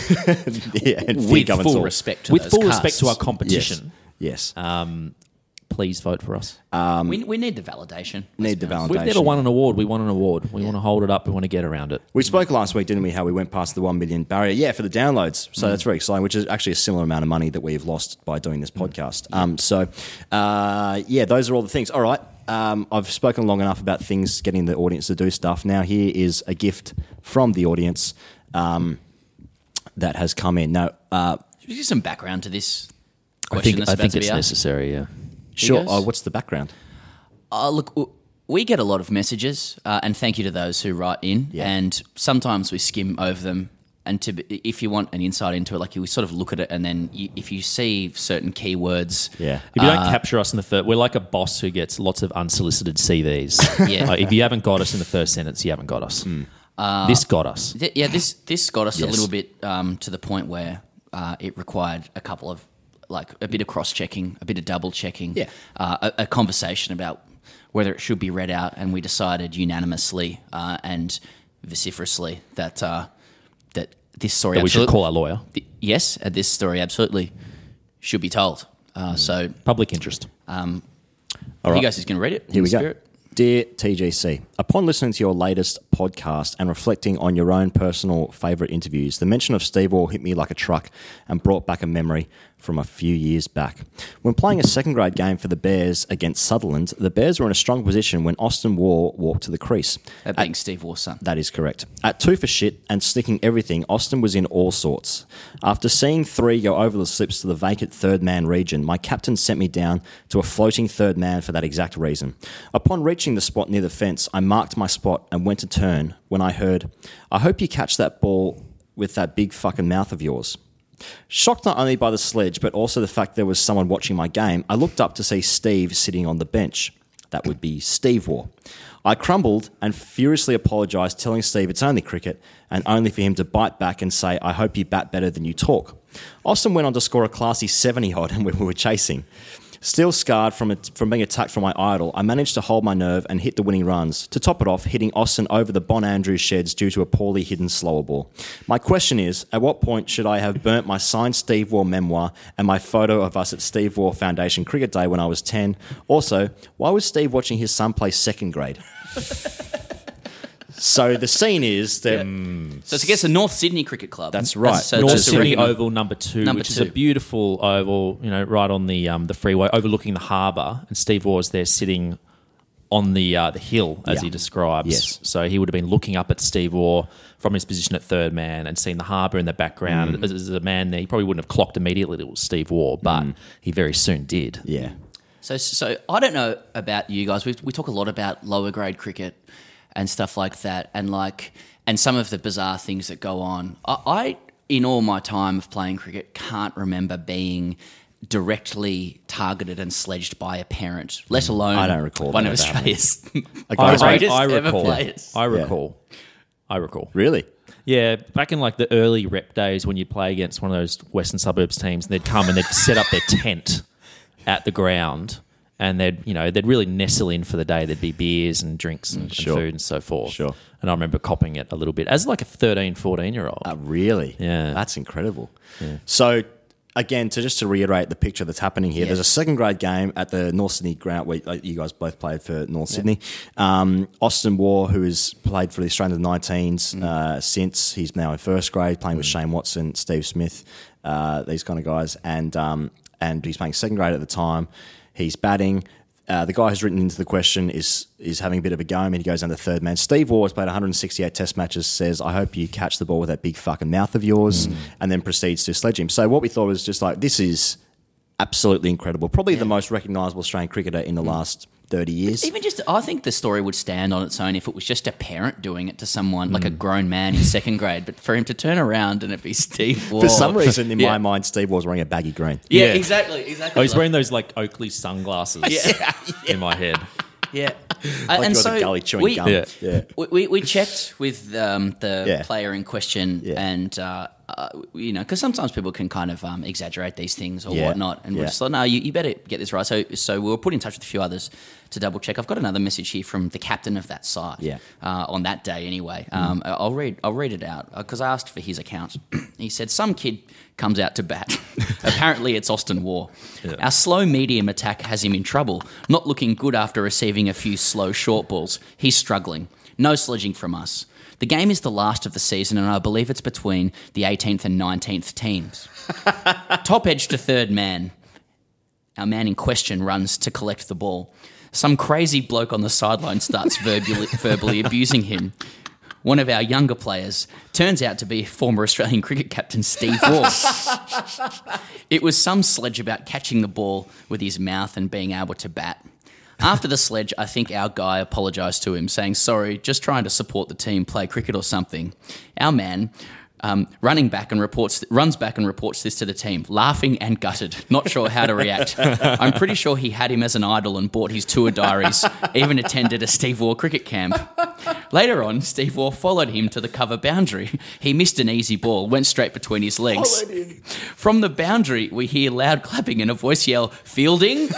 [SPEAKER 7] With full respect to
[SPEAKER 8] our competition.
[SPEAKER 6] Yes.
[SPEAKER 8] Please vote for us.
[SPEAKER 7] We need the validation.
[SPEAKER 6] We've
[SPEAKER 8] never won an award. We want an award. We want to hold it up. We want to get around it.
[SPEAKER 6] We spoke last week, didn't we, how we went past the 1 million barrier? Yeah, for the downloads. So that's very exciting, which is actually a similar amount of money that we've lost by doing this podcast. Those are all the things. All right. I've spoken long enough about things, getting the audience to do stuff. Now here is a gift from the audience that has come in. Now,
[SPEAKER 7] should we give some background to this question?
[SPEAKER 8] I think it's necessary, yeah.
[SPEAKER 6] Sure. What's the background?
[SPEAKER 7] Look, we get a lot of messages, and thank you to those who write in. Yeah. And sometimes we skim over them. And if you want an insight into it, like you sort of look at it, and then if you see certain keywords,
[SPEAKER 8] if you don't capture us in the first, we're like a boss who gets lots of unsolicited CVs.
[SPEAKER 7] Yeah.
[SPEAKER 8] If you haven't got us in the first sentence, you haven't got us. This got us.
[SPEAKER 7] This got us a little bit to the point where it required a couple of. Like a bit of cross-checking, a bit of double-checking, a conversation about whether it should be read out, and we decided unanimously and vociferously that this story...
[SPEAKER 8] That we should call our lawyer.
[SPEAKER 7] This story absolutely should be told. So
[SPEAKER 8] public interest.
[SPEAKER 6] All
[SPEAKER 7] right. You guys is going to read it?
[SPEAKER 6] Here we go. Dear TGC, upon listening to your latest podcast and reflecting on your own personal favourite interviews, the mention of Steve Waugh hit me like a truck and brought back a memory from a few years back. When playing a second grade game for the Bears against Sutherland, the Bears were in a strong position when Austin Waugh walked to the crease.
[SPEAKER 7] That being Steve Waugh's son.
[SPEAKER 6] That is correct. At 2 for shit and sticking everything, Austin was in all sorts. After seeing 3 go over the slips to the vacant third man region, my captain sent me down to a floating third man for that exact reason. Upon reaching the spot near the fence, I marked my spot and went to turn when I heard, "I hope you catch that ball with that big fucking mouth of yours." Shocked not only by the sledge, but also the fact there was someone watching my game, I looked up to see Steve sitting on the bench. That would be Steve Waugh. I crumbled and furiously apologised, telling Steve it's only cricket, and only for him to bite back and say, I hope you bat better than you talk. Austin went on to score a classy 70-odd and we were chasing. Still scarred from being attacked from my idol, I managed to hold my nerve and hit the winning runs. To top it off, hitting Austin over the Bon Andrews sheds due to a poorly hidden slower ball. My question is, at what point should I have burnt my signed Steve Waugh memoir and my photo of us at Steve Waugh Foundation Cricket Day when I was 10? Also, why was Steve watching his son play second grade? So the scene is that...
[SPEAKER 7] So it's against the North Sydney Cricket Club.
[SPEAKER 6] That's right.
[SPEAKER 8] North Sydney Oval number 2, which is a beautiful oval, right on the freeway, overlooking the harbour. And Steve Waugh is there sitting on the hill, as he describes.
[SPEAKER 6] Yes.
[SPEAKER 8] So he would have been looking up at Steve Waugh from his position at third man and seen the harbour in the background. As a man there, he probably wouldn't have clocked immediately that it was Steve Waugh, but he very soon did.
[SPEAKER 6] Yeah.
[SPEAKER 7] So I don't know about you guys. We talk a lot about lower grade cricket and stuff like that, and some of the bizarre things that go on. I, in all my time of playing cricket, can't remember being directly targeted and sledged by a parent, let alone
[SPEAKER 6] I don't recall
[SPEAKER 7] one of
[SPEAKER 6] that
[SPEAKER 7] Australia's
[SPEAKER 8] I
[SPEAKER 7] ever players.
[SPEAKER 8] I recall.
[SPEAKER 6] Really?
[SPEAKER 8] Yeah, back in like the early rep days when you'd play against one of those Western Suburbs teams, and they'd come and they'd set up their tent at the ground. And they'd really nestle in for the day. There'd be beers and drinks and food and so forth.
[SPEAKER 6] Sure.
[SPEAKER 8] And I remember copping it a little bit as like a 13, 14-year-old.
[SPEAKER 6] Really?
[SPEAKER 8] Yeah.
[SPEAKER 6] That's incredible.
[SPEAKER 8] Yeah.
[SPEAKER 6] So, again, to reiterate the picture that's happening here, there's a second grade game at the North Sydney ground where you guys both played for North Sydney. Austin Waugh, who has played for the Australian 19s since, he's now in first grade, playing with Shane Watson, Steve Smith, these kind of guys. And he's playing second grade at the time. He's batting. The guy who's written into the question is having a bit of a go, and he goes down to third man. Steve Waugh has played 168 test matches, says, I hope you catch the ball with that big fucking mouth of yours, and then proceeds to sledge him. So what we thought was just like, this is absolutely incredible. Probably the most recognisable Australian cricketer in the last 30 years.
[SPEAKER 7] Even I think the story would stand on its own if it was just a parent doing it to someone, like a grown man in second grade. But for him to turn around and it be Steve Waugh.
[SPEAKER 6] For some reason, in my mind, Steve Waugh's wearing a baggy green.
[SPEAKER 7] Yeah, exactly.
[SPEAKER 8] Oh, he's wearing those like Oakley sunglasses in my head.
[SPEAKER 7] Yeah.
[SPEAKER 6] Like
[SPEAKER 7] And
[SPEAKER 6] you're
[SPEAKER 7] so
[SPEAKER 6] the gully chewing gum.
[SPEAKER 7] we checked with the player in question and, because sometimes people can kind of exaggerate these things or whatnot. And we're just like, no, you better get this right. So we were put in touch with a few others to double check. I've got another message here from the captain of that side on that day anyway. I'll read it out because I asked for his account. He said, some kid comes out to bat. Apparently it's Austin Waugh. Our slow medium attack has him in trouble, not looking good after receiving a few slow short balls. He's struggling. No sledging from us. The game is the last of the season, and I believe it's between the 18th and 19th teams. Top edge to third man. Our man in question runs to collect the ball. Some crazy bloke on the sideline starts verbally abusing him. One of our younger players turns out to be former Australian cricket captain Steve Waugh. It was some sledge about catching the ball with his mouth and being able to bat. After the sledge, I think our guy apologised to him, saying, sorry, just trying to support the team, play cricket or something. Our man runs back and reports this to the team, laughing and gutted, not sure how to react. I'm pretty sure he had him as an idol and bought his tour diaries, even attended a Steve Waugh cricket camp. Later on, Steve Waugh followed him to the cover boundary. He missed an easy ball, went straight between his legs. From the boundary, we hear loud clapping and a voice yell, fielding?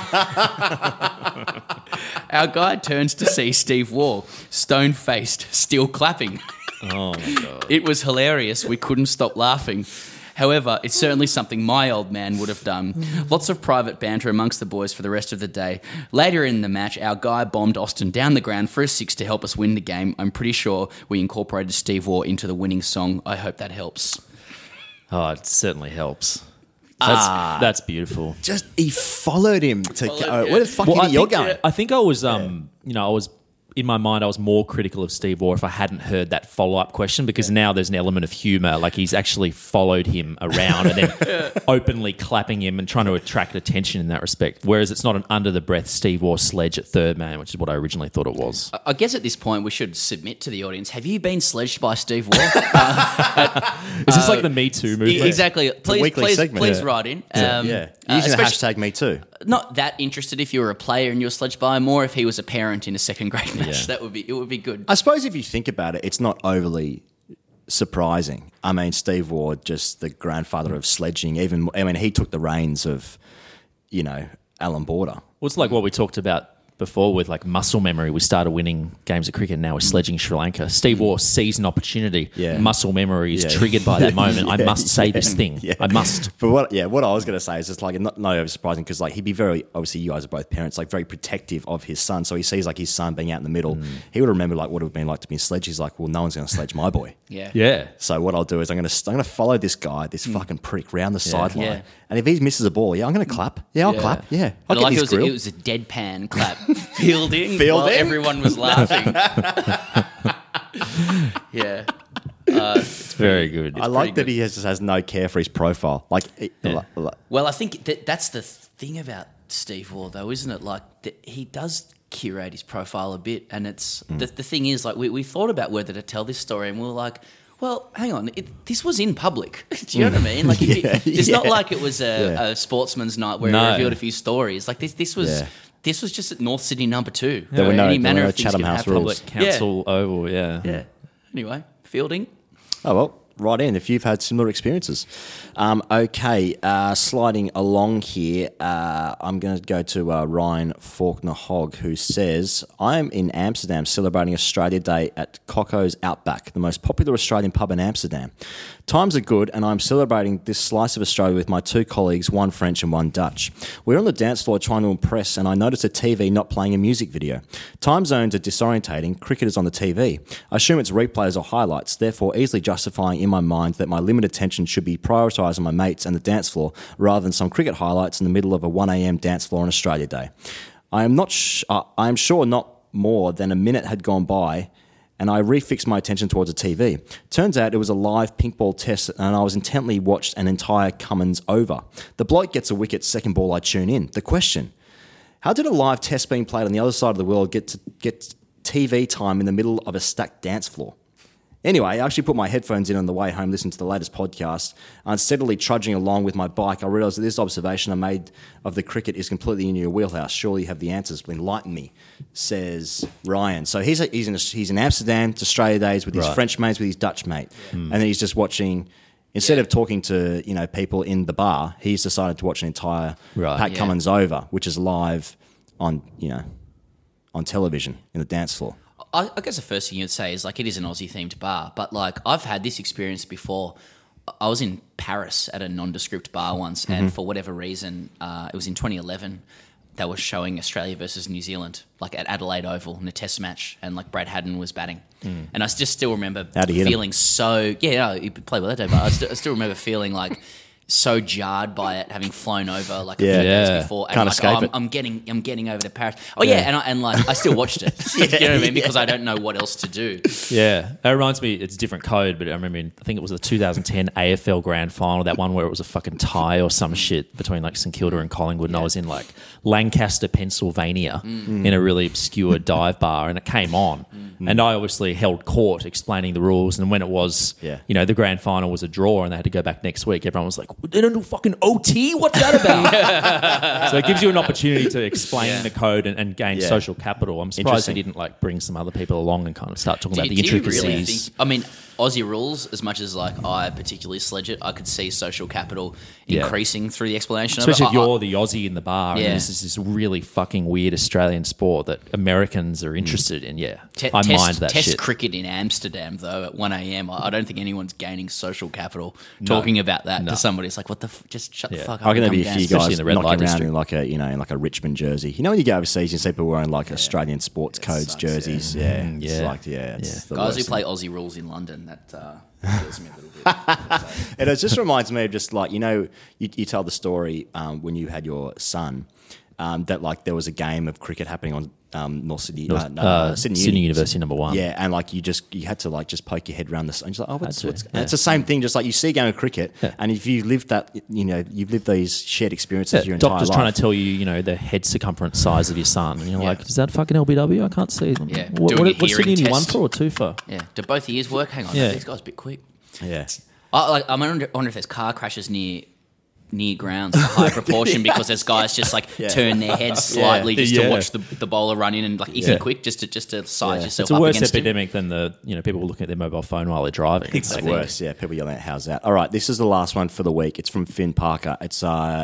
[SPEAKER 7] Our guy turns to see Steve Waugh, stone-faced, still clapping.
[SPEAKER 8] Oh, my God.
[SPEAKER 7] It was hilarious. We couldn't stop laughing. However, it's certainly something my old man would have done. Lots of private banter amongst the boys for the rest of the day. Later in the match, our guy bombed Austin down the ground for a six to help us win the game. I'm pretty sure we incorporated Steve Waugh into the winning song. I hope that helps.
[SPEAKER 8] Oh, it certainly helps. That's beautiful.
[SPEAKER 6] Just he followed him to go. Where the fuck do you think you're going?
[SPEAKER 8] I think I was, I was in my mind, I was more critical of Steve Waugh if I hadn't heard that follow-up question, because now there's an element of humour. Like, he's actually followed him around and then openly clapping him and trying to attract attention in that respect. Whereas it's not an under-the-breath Steve Waugh sledge at third man, which is what I originally thought it was.
[SPEAKER 7] I guess at this point we should submit to the audience. Have you been sledged by Steve Waugh?
[SPEAKER 8] Is this like the Me Too movement?
[SPEAKER 7] Exactly. Please write in.
[SPEAKER 6] Using the hashtag Me Too.
[SPEAKER 7] Not that interested if you were a player and you were sledged by, more if he was a parent in a second grade match. It would be good.
[SPEAKER 6] I suppose if you think about it, it's not overly surprising. I mean, Steve Waugh, just the grandfather of sledging. He took the reins of, Alan Border.
[SPEAKER 8] Well, it's like what we talked about before with like muscle memory. We started winning games of cricket and now we're sledging Sri Lanka. Steve Waugh sees an opportunity. Yeah. Muscle memory is triggered by that moment. I must say this thing. Yeah. I must.
[SPEAKER 6] But what I was going to say is just like not over surprising, because like he'd be very, obviously you guys are both parents, like very protective of his son. So he sees like his son being out in the middle. He would remember like what it would have been like to be sledged. He's like, well, no one's going to sledge my boy.
[SPEAKER 8] Yeah.
[SPEAKER 6] So what I'll do is I'm going to follow this guy, this fucking prick, round the sideline. Yeah. And if he misses a ball, I'm going to clap. I'll clap. Yeah. I'll get his grill.
[SPEAKER 7] It was a deadpan clap. Fielding while everyone was laughing.
[SPEAKER 8] It's very good.
[SPEAKER 6] I like that he has no care for his profile.
[SPEAKER 7] Well, I think that's the thing about Steve Waugh, though, isn't it? Like he does curate his profile a bit, and it's the thing is, like we thought about whether to tell this story, and we were like, well, hang on, this was in public. Do you know what I mean? Like, it's not like it was a sportsman's night where he revealed a few stories. Like this was. This was just at North Sydney number 2.
[SPEAKER 6] There were no Chatham House rules.
[SPEAKER 8] Council Oval, yeah.
[SPEAKER 7] Anyway, fielding.
[SPEAKER 6] Oh, well, right in if you've had similar experiences. Sliding along here, I'm going to go to Ryan Faulkner-Hogg, who says, I'm in Amsterdam celebrating Australia Day at Coco's Outback, the most popular Australian pub in Amsterdam. Times are good, and I'm celebrating this slice of Australia with my 2 colleagues, one French and one Dutch. We're on the dance floor trying to impress, and I noticed a TV not playing a music video. Time zones are disorientating. Cricket is on the TV. I assume it's replays or highlights, therefore easily justifying in my mind that my limited attention should be prioritised on my mates and the dance floor rather than some cricket highlights in the middle of a 1 a.m. dance floor on Australia Day. I am sure not more than a minute had gone by, and I refixed my attention towards the TV. Turns out it was a live pink ball test, and I was intently watched an entire Cummins over. The bloke gets a wicket, second ball I tune in. The question, how did a live test being played on the other side of the world get TV time in the middle of a stacked dance floor? Anyway, I actually put my headphones in on the way home, listening to the latest podcast, and steadily trudging along with my bike, I realised that this observation I made of the cricket is completely in your wheelhouse. Surely you have the answers. Enlighten me, says Ryan. So he's in Amsterdam, it's Australia Days with his French mates, with his Dutch mate, and then he's just watching. Instead of talking to people in the bar, he's decided to watch an entire Pat Cummins over, which is live on television in the dance floor.
[SPEAKER 7] I guess the first thing you'd say is like it is an Aussie-themed bar, but like I've had this experience before. I was in Paris at a nondescript bar once, and for whatever reason, it was in 2011. They were showing Australia versus New Zealand, like at Adelaide Oval in a Test match, and like Brad Haddon was batting, and I just still remember feeling so he played well that day, but I still remember feeling like so jarred by it, having flown over like a few days before, and
[SPEAKER 6] can't
[SPEAKER 7] like,
[SPEAKER 6] escape it.
[SPEAKER 7] I'm getting over to Paris. And I still watched it. You know what I mean? Because I don't know what else to do.
[SPEAKER 8] Yeah, that reminds me. It's a different code, but I remember. I think it was the 2010 AFL Grand Final, that one where it was a fucking tie or some shit between like St Kilda and Collingwood, and I was in like Lancaster, Pennsylvania, in a really obscure dive bar, and it came on, and I obviously held court explaining the rules, and when it was, the Grand Final was a draw, and they had to go back next week. Everyone was like, they don't do fucking OT? What's that about? So it gives you an opportunity to explain the code and gain social capital. I'm surprised they didn't like bring some other people along and kind of start talking about the intricacies.
[SPEAKER 7] Really think, I mean, Aussie rules, as much as like I particularly sledge it, I could see social capital increasing through the explanation
[SPEAKER 8] Especially
[SPEAKER 7] of it.
[SPEAKER 8] if you're the Aussie in the bar and this is this really fucking weird Australian sport that Americans are interested in. I mind that shit.
[SPEAKER 7] Test cricket in Amsterdam, though, at 1 a.m. I don't think anyone's gaining social capital talking about that to somebody. It's like, what the just shut the fuck up.
[SPEAKER 6] I can be a few guys
[SPEAKER 8] in the red
[SPEAKER 6] knocking
[SPEAKER 8] light
[SPEAKER 6] around in like a Richmond jersey. You know when you go overseas, you see people wearing like Australian sports codes jerseys. It's like the
[SPEAKER 7] guys who
[SPEAKER 6] worst
[SPEAKER 7] play
[SPEAKER 6] thing.
[SPEAKER 7] Aussie rules in London, that kills me a little bit.
[SPEAKER 6] And it just reminds me of just like, you tell the story when you had your son, that like there was a game of cricket happening on North Sydney,
[SPEAKER 8] Sydney University number 1.
[SPEAKER 6] Yeah, and like you had to like just poke your head around the and you're like, it's the same thing. Just like you see a game of cricket, and if you lived that, you've lived these shared experiences your entire life.
[SPEAKER 8] Doctor's trying to tell you, the head circumference size of your son, and you're like, is that fucking LBW? I can't see.
[SPEAKER 7] Yeah.
[SPEAKER 8] What's Sydney only 1 for or 2 for?
[SPEAKER 7] Yeah. Do both ears work? Hang on, these guys a bit quick.
[SPEAKER 6] Yeah.
[SPEAKER 7] I wonder if there's car crashes near grounds in a high proportion because there's guys just like turn their heads slightly just to watch the bowler run in and like is he quick just to size yourself
[SPEAKER 8] it's a
[SPEAKER 7] up
[SPEAKER 8] worse
[SPEAKER 7] against
[SPEAKER 8] epidemic than the people looking at their mobile phone while they're driving.
[SPEAKER 6] It's worse, people yelling out, how's that? All right, this is the last one for the week. It's from Finn Parker. It's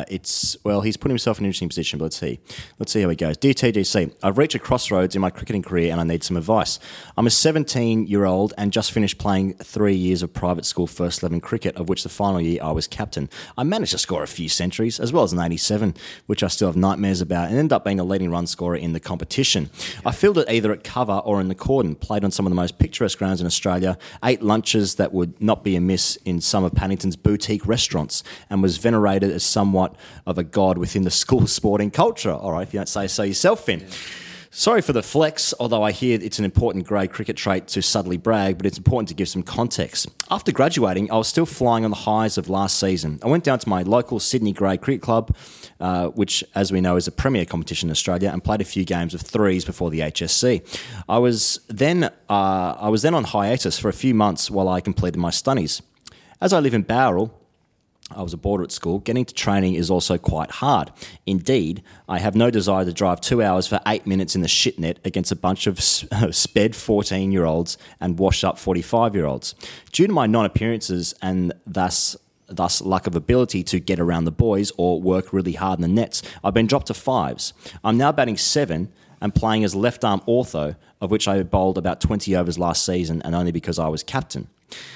[SPEAKER 6] he's put himself in an interesting position, but let's see how he goes. Dear TGC, I've reached a crossroads in my cricketing career and I need some advice. I'm a 17-year-old and just finished playing 3 years of private school first 11 cricket, of which the final year I was captain. I managed to score a few centuries, as well as an 87, which I still have nightmares about, and ended up being a leading run scorer in the competition. I fielded either at cover or in the cordon, played on some of the most picturesque grounds in Australia, ate lunches that would not be amiss in some of Paddington's boutique restaurants, and was venerated as somewhat of a god within the school sporting culture. All right, if you don't say so yourself, Finn. Yeah. Sorry for the flex, although I hear it's an important grade cricket trait to subtly brag, but it's important to give some context. After graduating, I was still flying on the highs of last season. I went down to my local Sydney Grade Cricket Club, which, as we know, is a premier competition in Australia, and played a few games of threes before the HSC. I was then on hiatus for a few months while I completed my studies. As I live in Bowral, I was a boarder at school. Getting to training is also quite hard. Indeed, I have no desire to drive 2 hours for 8 minutes in the shit net against a bunch of sped 14-year-olds and washed-up 45-year-olds. Due to my non-appearances and thus lack of ability to get around the boys or work really hard in the nets, I've been dropped to fives. I'm now batting 7 and playing as left-arm ortho, of which I bowled about 20 overs last season, and only because I was captain.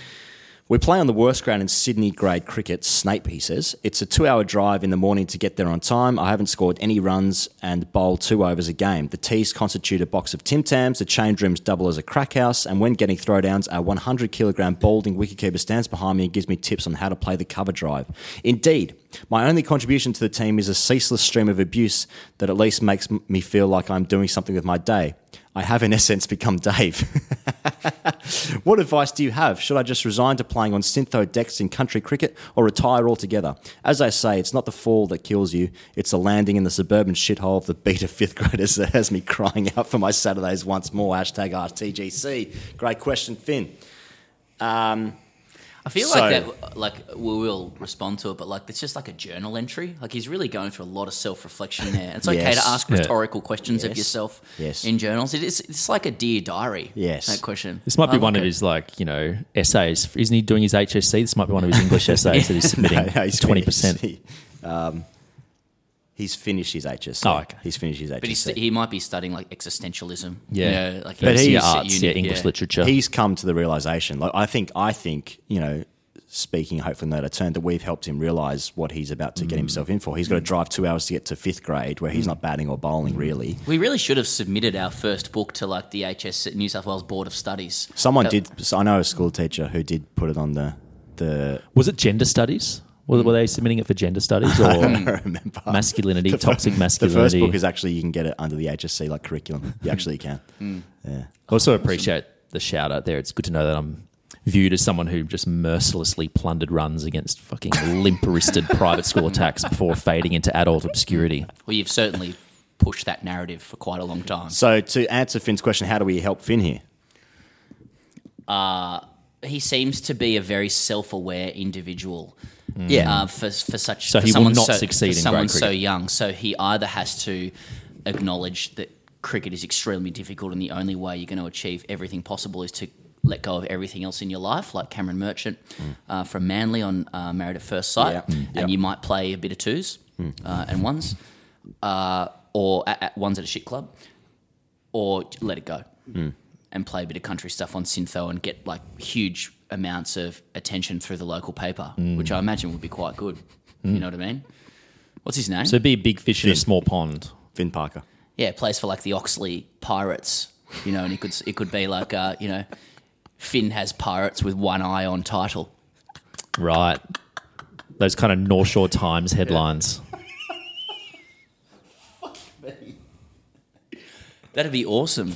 [SPEAKER 6] We play on the worst ground in Sydney grade cricket, Snape, he says. It's a 2-hour drive in the morning to get there on time. I haven't scored any runs and bowled 2 overs a game. The tees constitute a box of Tim Tams, the change rooms double as a crack house, and when getting throwdowns, our 100-kilogram balding wicketkeeper stands behind me and gives me tips on how to play the cover drive. Indeed, my only contribution to the team is a ceaseless stream of abuse that at least makes me feel like I'm doing something with my day. I have, in essence, become Dave. What advice do you have? Should I just resign to playing on Syntho decks in country cricket or retire altogether? As I say, it's not the fall that kills you. It's the landing in the suburban shithole of the beta fifth graders that has me crying out for my Saturdays once more. #RTGC. Great question, Finn.
[SPEAKER 7] I feel like we will respond to it, but like it's just like a journal entry. Like he's really going through a lot of self-reflection there. It's okay to ask rhetorical questions of yourself in journals. It's like a dear diary.
[SPEAKER 6] Yes,
[SPEAKER 7] that question.
[SPEAKER 8] This might be one of his essays. Isn't he doing his HSC? This might be one of his English essays that he's submitting.
[SPEAKER 6] No, he's
[SPEAKER 8] 20%.
[SPEAKER 6] He's finished his HSC.
[SPEAKER 8] Oh, okay.
[SPEAKER 6] He's finished his HSC.
[SPEAKER 7] But he might be studying like existentialism.
[SPEAKER 8] Yeah,
[SPEAKER 7] like
[SPEAKER 8] but he's arts, English literature.
[SPEAKER 6] He's come to the realization. Like I think, speaking hopefully not a turn, that we've helped him realise what he's about to get himself in for. He's got to drive 2 hours to get to fifth grade, where he's not batting or bowling really.
[SPEAKER 7] We really should have submitted our first book to like the New South Wales Board of Studies.
[SPEAKER 6] Someone did. So I know a school teacher who did put it on the.
[SPEAKER 8] Was it gender studies? Were they submitting it for gender studies or
[SPEAKER 6] I don't remember.
[SPEAKER 8] Masculinity, toxic masculinity?
[SPEAKER 6] The first book is actually, you can get it under the HSC like curriculum. You actually can. Yeah.
[SPEAKER 8] I also appreciate the shout out there. It's good to know that I'm viewed as someone who just mercilessly plundered runs against fucking limp-wristed private school attacks before fading into adult obscurity.
[SPEAKER 7] Well, you've certainly pushed that narrative for quite a long time.
[SPEAKER 6] So to answer Finn's question, how do we help Finn here?
[SPEAKER 7] He seems to be a very self-aware individual. For such.
[SPEAKER 8] So he will not succeed in
[SPEAKER 7] someone
[SPEAKER 8] grade cricket.
[SPEAKER 7] so young. So he either has to acknowledge that cricket is extremely difficult, and the only way you're going to achieve everything possible is to let go of everything else in your life, like Cameron Merchant from Manly on Married at First Sight, and you might play a bit of twos and ones, or at ones at a shit club, or let it go and play a bit of country stuff on Syntho and get like huge amounts of attention through the local paper, which I imagine would be quite good. You know what I mean? What's his name?
[SPEAKER 8] So be a big fish in a small pond.
[SPEAKER 6] Finn Parker.
[SPEAKER 7] Yeah, plays for like the Oxley Pirates, and it could be like, Finn has Pirates with one eye on title.
[SPEAKER 8] Right. Those kind of North Shore Times headlines.
[SPEAKER 7] That'd be awesome.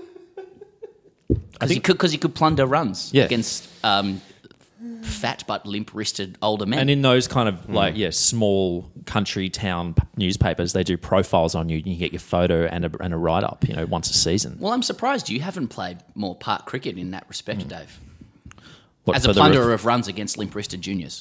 [SPEAKER 7] Because he could plunder runs against fat but limp-wristed older men.
[SPEAKER 8] And in those kind of small country town newspapers, they do profiles on you. You can get your photo and a write-up, once a season.
[SPEAKER 7] Well, I'm surprised you haven't played more park cricket in that respect, Dave.
[SPEAKER 8] What,
[SPEAKER 7] as a plunderer of runs against limp-wristed juniors.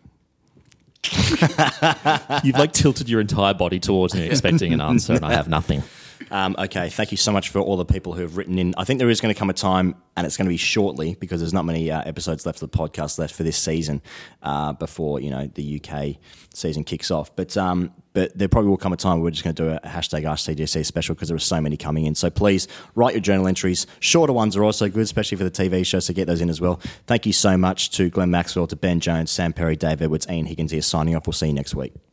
[SPEAKER 8] You've tilted your entire body towards me expecting an answer, and I have nothing.
[SPEAKER 6] Okay, thank you so much for all the people who have written in. I think there is going to come a time, and it's going to be shortly because there's not many episodes left of the podcast left for this season before the UK season kicks off. But there probably will come a time where we're just going to do a hashtag AskCGC special because there are so many coming in. So please write your journal entries. Shorter ones are also good, especially for the TV show, so get those in as well. Thank you so much to Glenn Maxwell, to Ben Jones, Sam Perry, Dave Edwards, Ian Higgins here signing off. We'll see you next week.